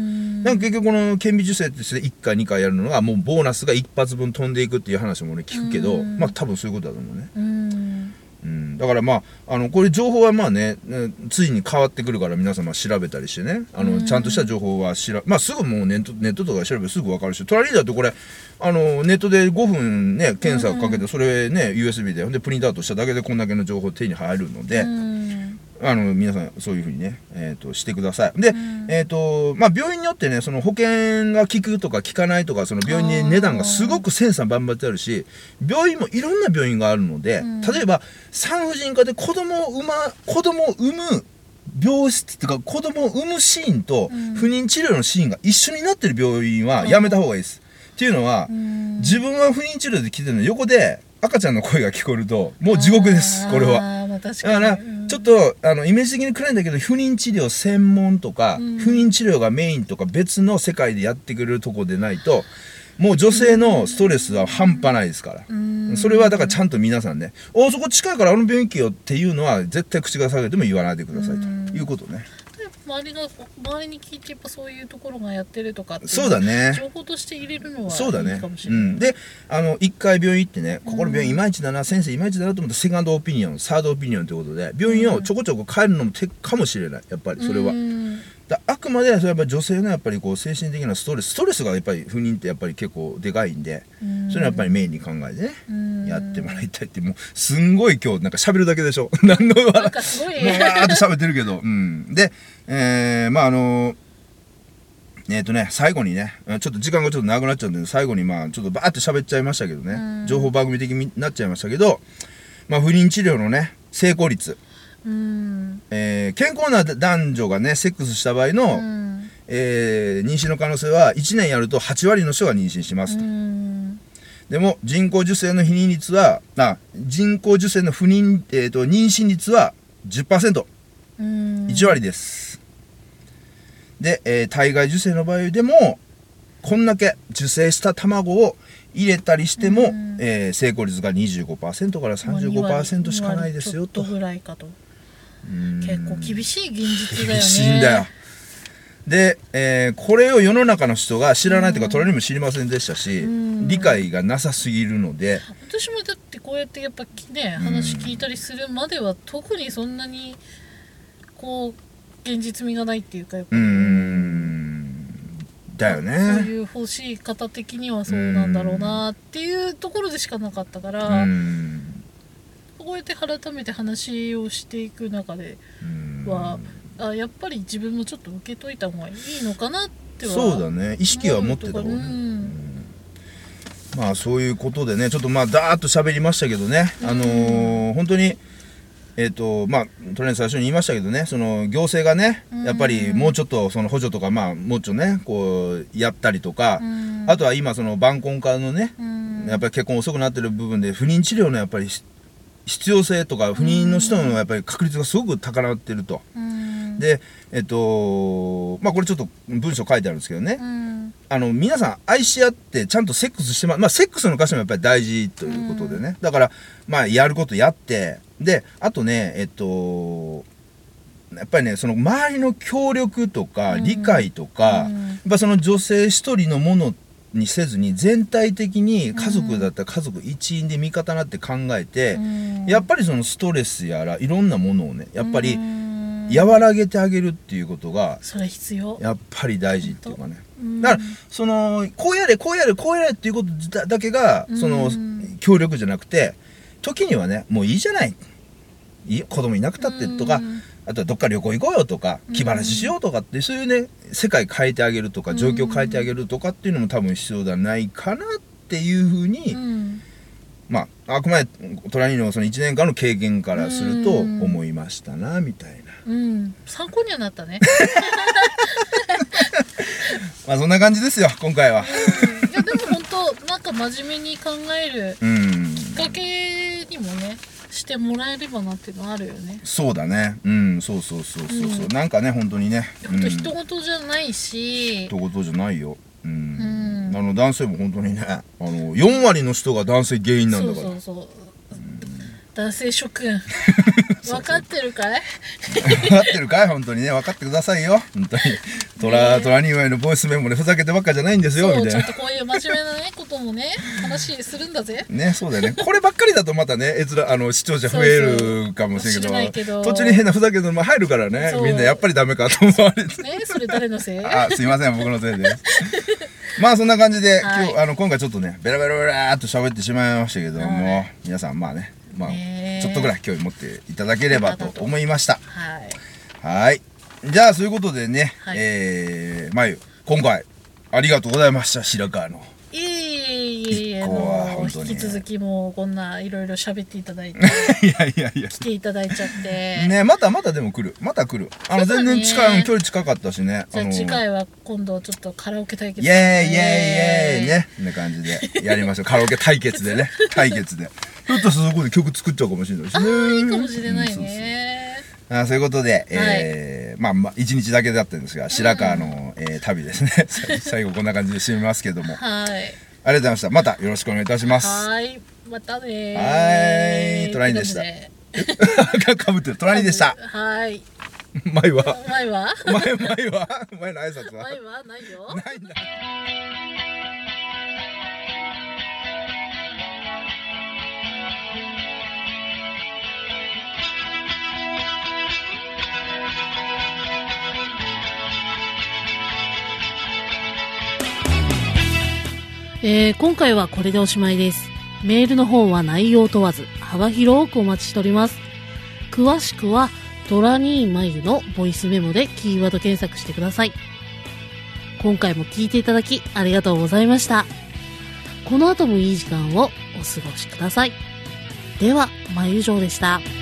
なんか結局この顕微授精っていっかいにかいやるのがもうボーナスが一発分飛んでいくっていう話もね聞くけど、うん、まあ多分そういうことだと思うね。うんうん、だからまああのこれ情報はまあねついに変わってくるから皆様調べたりしてねあのちゃんとした情報はしらまあすぐもうネットネットとか調べてすぐ分かるし、トラリーダーってこれあのネットでごふんね検査かけてそれね ユーエスビー ででプリントアウトしただけでこんだけの情報手に入るので、あの皆さんそういうふうにね、えー、としてください。で、えーとまあ、病院によってねその保険が効くとか効かないとかその病院に値段がすごく千差万別あるし、病院もいろんな病院があるので、例えば産婦人科で子供を産ま子供を産む病室っていうか子供を産むシーンと不妊治療のシーンが一緒になってる病院はやめた方がいいです。っていうのは自分は不妊治療で来てるの横で赤ちゃんの声が聞こえるともう地獄ですこれは。だからちょっとあのイメージ的に暗いんだけど不妊治療専門とか、うん、不妊治療がメインとか別の世界でやってくれるとこでないともう女性のストレスは半端ないですから、うん、それはだからちゃんと皆さんね「おそこ近いからあの病院行けよ」っていうのは絶対口が下げても言わないでくださいということね。 周りが周りに聞いてやっぱそういうところがやってるとかってそうだね情報として入れるのはそうだねいいかもしれない。 うん、であのいっかい病院行ってねここの病院いまいちだな、うん、先生いまいちだなと思ったらセカンドオピニオンサードオピニオンということで病院をちょこちょこ変えるのも手かもしれないやっぱりそれは。うんだあくまでそれやっぱり女性のやっぱりこう精神的なストレスストレスがやっぱり不妊ってやっぱり結構でかいんで、うんそれはやっぱりメインに考えてね、うん、やってもらいたいってもうすんごい今日なんか喋るだけでしょ何のなんかすごいもうわーって喋ってるけど、うん、で、えー、まああのえっ、ー、とね最後にねちょっと時間がちょっと長くなっちゃうんで最後にまあちょっとバーって喋っちゃいましたけどね、うん、情報番組的になっちゃいましたけど、まあ、不妊治療のね成功率うんえー、健康な男女がねセックスした場合の、うんえー、妊娠の可能性はいちねんやるとはちわりの人が妊娠しますと。うんでも人工授精の避妊率はあ人工授精の不妊、えー、と妊娠率は じゅっパーセント、うん、いちわりです。で、えー、体外受精の場合でもこんだけ受精した卵を入れたりしても、うんえー、成功率が にじゅうごパーセント から さんじゅうごパーセント しかないですよと。 ちょっとぐらいかと。結構厳しい現実だよね。 厳しいんだよ。 で、えー、これを世の中の人が知らないというか、トラにも知りませんでしたし、理解がなさすぎるので、 私もだってこうやってやっぱね話聞いたりするまでは特にそんなにこう現実味がないっていうか、やっぱりうーんだよね、 そういう欲しい方的にはそうなんだろうなっていうところでしかなかったから、うんこうやって改めて話をしていく中では、あやっぱり自分もちょっと受けといた方がいいのかなってはそうだね、意識は持ってた方がね、うん、まあそういうことでね、ちょっとまあダーッと喋りましたけどね、あのー、本当にえーとまあ、とりあえず最初に言いましたけどね、その行政がねやっぱりもうちょっとその補助とか、まあ、もうちょっとねこうやったりとか、あとは今その晩婚化のねやっぱり結婚遅くなってる部分で不妊治療のやっぱり必要性とか不妊の人のやっぱり確率がすごく高まってると。でえっとまあこれちょっと文章書いてあるんですけどね、あの皆さん愛し合ってちゃんとセックスしてま、まあセックスの箇所もやっぱり大事ということでね、だからまあやることやって、であとねえっとやっぱりねその周りの協力とか理解とか、やっぱその女性一人のものにせずに全体的に家族だったら家族一員で味方になって考えて、やっぱりそのストレスやらいろんなものをねやっぱり和らげてあげるっていうことがそれ必要やっぱり大事っていうかね、だからそのこうやれこうやれこうやれっていうことだけがその協力じゃなくて、時にはねもういいじゃない、いい子供いなくたってとか、あとはどっか旅行行こうよとか気晴らししようとかって、そういうね世界変えてあげるとか状況変えてあげるとかっていうのも多分必要ではないかなっていうふうに、まああくまでトラニーのそのいちねんかんの経験からすると思いましたなみたいな。 うん、参考にはなったね。 まあそんな感じですよ今回は。 うん、いやでも本当なんか真面目に考えるきっかけにもねしてもらえればなっていうのはあるよね。そうだね、うんそうそうそうそうそう、うん、なんかね本当にね本当人事じゃないし、 人事じゃないよ。うん、うん、あの男性も本当にねあのよんわりの人が男性原因なんだから。そうそうそう、男性諸君分かってるかい分かってるかい本当にね分かってくださいよ本当に。トラトラニーワイのボイスメモでふざけてばっかじゃないんですよみたいな。ちょっとこういう真面目なねこともね話するんだぜ。ねそうだよね。こればっかりだとまたねえつらあの視聴者増えるかもしれないけど、途中に変なふざけるのも入るからね、みんなやっぱりダメかと思われてね。それ誰のせい？あすいません僕のせいです。まあそんな感じで、はい、今日あの今回ちょっとねベラベラベラーっと喋ってしまいましたけども、はい、皆さんまあねまあちょっとぐらい興味持っていただければと思いました。はい。はい。じゃあそういうことでね、はい、えー、まゆ今回ありがとうございました白川の。いえいえいえ、あの引き続きもうこんないろいろ喋っていただいていやいやいや来ていただいちゃってね、またまたでも来るまた来るあの全然近い距離近かったしね。じゃあ次回は今度ちょっとカラオケ対決イエーイイエーイイエーイねこんな感じでやりましょう。カラオケ対決でね対決でちょっとそこで曲作っちゃうかもしれないしね。ああいいかもしれないね。あそういうことで、はい、えー、まあまあいちにちだけだったんですが白川の、うんえー、旅ですね最後こんな感じで締めますけども、はい、ありがとうございました。またよろしくお願いいたします。はいまたねはい。トラニーでしたかぶってるトラニーでした。はい前は前は前前は前の挨拶は前はないよないんだ。 えー、今回はこれでおしまいです。メールの方は内容問わず幅広くお待ちしております。詳しくはトラニーマユのボイスメモでキーワード検索してください。今回も聞いていただきありがとうございました。この後もいい時間をお過ごしください。では、まゆじょうでした。